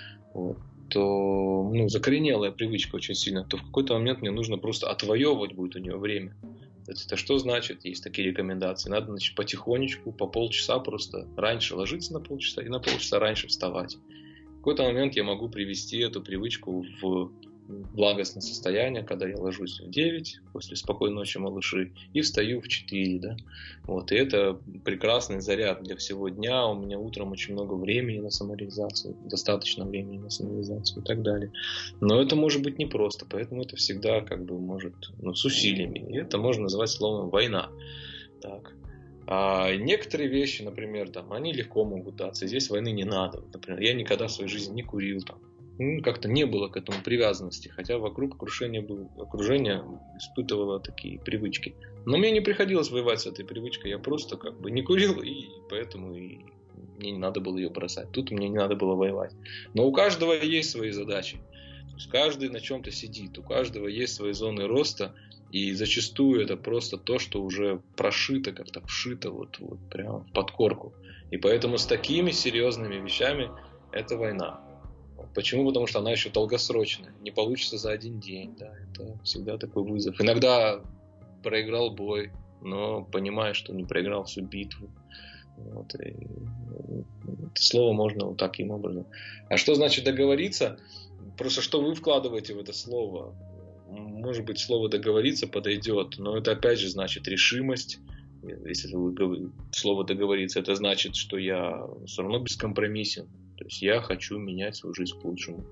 то, закоренелая привычка очень сильно, то в какой-то момент мне нужно просто отвоевывать будет у нее время. Это что значит? Есть такие рекомендации. Надо, потихонечку, по полчаса просто раньше ложиться на полчаса и на полчаса раньше вставать. В какой-то момент я могу привести эту привычку в благостное состояние, когда я ложусь в 9 после спокойной ночи, малыши, и встаю в 4, да. Вот, и это прекрасный заряд для всего дня. У меня утром очень много времени на самореализацию, достаточно времени на самореализацию и так далее. Но это может быть непросто, поэтому это всегда как бы может, с усилиями. И это можно назвать словом «война». Так. А некоторые вещи, например, там, они легко могут даться. Здесь войны не надо. Например, я никогда в своей жизни не курил. Там. Как-то не было к этому привязанности. Хотя вокруг окружение испытывало такие привычки. Но мне не приходилось воевать с этой привычкой. Я просто как бы не курил, и поэтому мне не надо было ее бросать. Тут мне не надо было воевать. Но у каждого есть свои задачи. То есть каждый на чем-то сидит. У каждого есть свои зоны роста. И зачастую это просто то, что уже прошито, как-то вшито вот прямо в подкорку. И поэтому с такими серьезными вещами это война. Почему? Потому что она еще долгосрочная. Не получится за один день. Да, это всегда такой вызов. Иногда проиграл бой, но понимаешь, что не проиграл всю битву. Вот, и это слово можно вот таким образом. А что значит договориться? Просто что вы вкладываете в это слово? Может быть, слово «договориться» подойдет, но это опять же значит решимость. Если вы говорите слово «договориться», это значит, что я все равно бескомпромиссен. То есть я хочу менять свою жизнь к лучшему.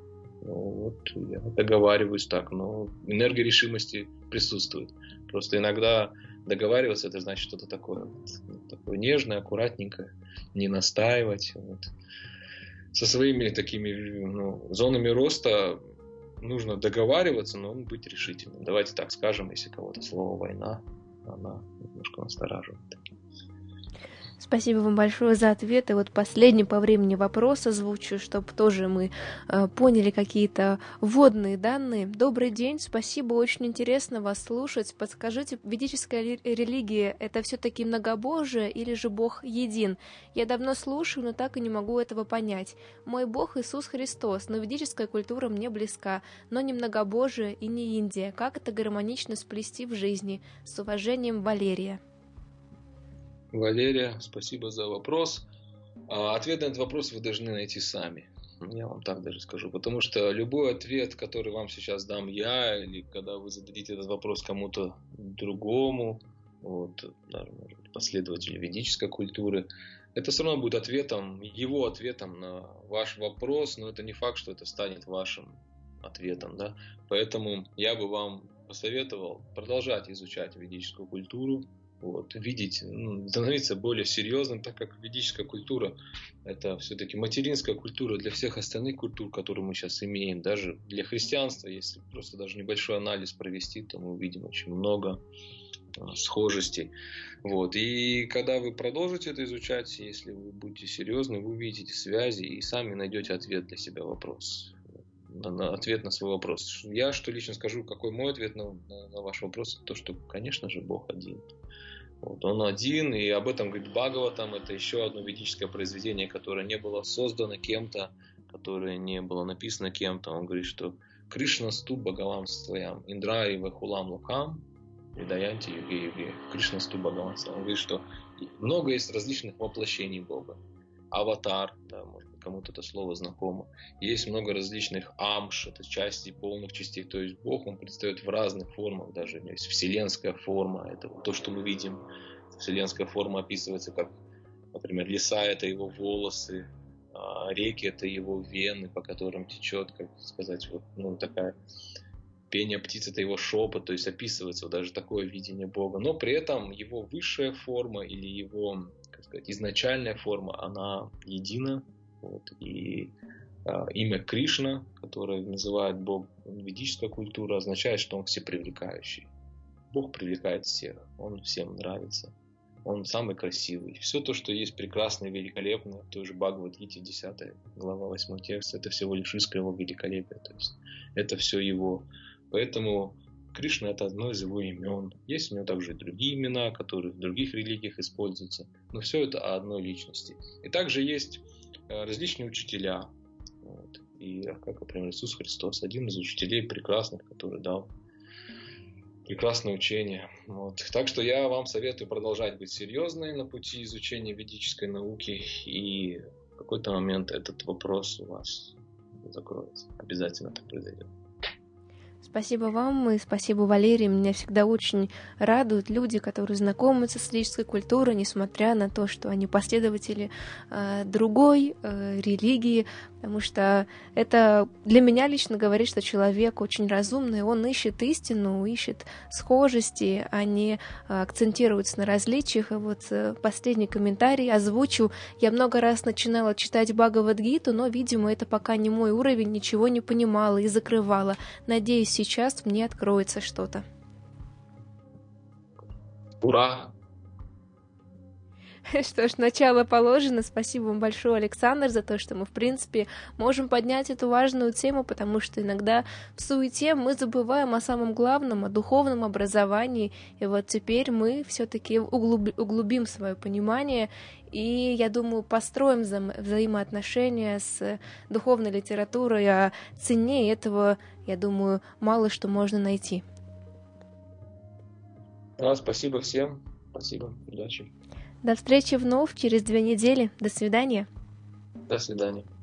Я договариваюсь так, но энергия решимости присутствует. Просто иногда договариваться — это значит что-то такое нежное, аккуратненькое, не настаивать. Со своими такими зонами роста нужно договариваться, но быть решительным. Давайте так скажем, если кого-то слово «война», она немножко настораживает. Спасибо вам большое за ответы. Вот последний по времени вопрос озвучу, чтобы тоже мы поняли какие-то вводные данные. Добрый день, спасибо, очень интересно вас слушать. Подскажите, ведическая религия — это все-таки многобожие или же Бог един? Я давно слушаю, но так и не могу этого понять. Мой Бог Иисус Христос, но ведическая культура мне близка, но не многобожие и не Индия. Как это гармонично сплести в жизни? С уважением, Валерия. Валерия, спасибо за вопрос. Ответ на этот вопрос вы должны найти сами. Я вам так даже скажу. Потому что любой ответ, который вам сейчас дам я, или когда вы зададите этот вопрос кому-то другому, даже, может быть, последователю ведической культуры, это все равно будет его ответом на ваш вопрос, но это не факт, что это станет вашим ответом. Да? Поэтому я бы вам посоветовал продолжать изучать ведическую культуру, видеть, становиться более серьезным, так как ведическая культура — это все-таки материнская культура для всех остальных культур, которые мы сейчас имеем. Даже для христианства, если просто даже небольшой анализ провести, то мы увидим очень много схожестей. И когда вы продолжите это изучать, если вы будете серьезны, вы увидите связи и сами найдете ответ для себя ответ на свой вопрос. Я что лично скажу, какой мой ответ на ваш вопрос, то, что, конечно же, Бог один. Он один, и об этом говорит Бхагаватам. Это еще одно ведическое произведение, которое не было создано кем-то, которое не было написано кем-то. Он говорит, что Кришна сту Бхагавам своям, Индра и Вахулам Лукам, Видаянти Юге Юге. Кришна сту Бхагавам своям. Он говорит, что много есть различных воплощений Бога. Аватар, да, может быть, кому-то это слово знакомо. Есть много различных амш, это части, полных частей. То есть Бог, Он предстает в разных формах. Даже есть вселенская форма, это то, что мы видим. Вселенская форма описывается как, например, леса — это Его волосы, реки — это Его вены, по которым течет, как сказать, такая пение птиц — это Его шепот. То есть описывается даже такое видение Бога. Но при этом Его высшая форма или Его, изначальная форма, она едина. И имя Кришна, которое называет Бог ведическая культура, означает, что Он всепривлекающий. Бог привлекает всех, Он всем нравится, Он самый красивый. Все то, что есть прекрасно и великолепно, в той же Бхагавад-гите, 10 глава, 8 текст, это всего лишь искра Его великолепия. То есть это все Его. Поэтому Кришна — это одно из Его имен. Есть у Него также и другие имена, которые в других религиях используются. Но все это о одной личности. И также есть различные учителя. И, как, например, Иисус Христос, один из учителей прекрасных, который дал прекрасное учение. Так что я вам советую продолжать быть серьезной на пути изучения ведической науки, и в какой-то момент этот вопрос у вас закроется. Обязательно так произойдет. Спасибо вам и спасибо, Валерий. Меня всегда очень радуют люди, которые знакомы с исторической культурой, несмотря на то, что они последователи другой религии, потому что это для меня лично говорит, что человек очень разумный, он ищет истину, ищет схожести, а не акцентируется на различиях. И вот последний комментарий озвучу. Я много раз начинала читать Бхагавад-гиту, но, видимо, это пока не мой уровень, ничего не понимала и закрывала. Надеюсь, сейчас мне откроется что-то. Ура! Что ж, начало положено. Спасибо вам большое, Александр, за то, что мы, в принципе, можем поднять эту важную тему, потому что иногда в суете мы забываем о самом главном, о духовном образовании. И вот теперь мы все-таки углубим свое понимание и, я думаю, построим взаимоотношения с духовной литературой, а цене этого, я думаю, мало что можно найти. Да, спасибо всем. Спасибо. Удачи. До встречи вновь через 2 недели. До свидания. До свидания.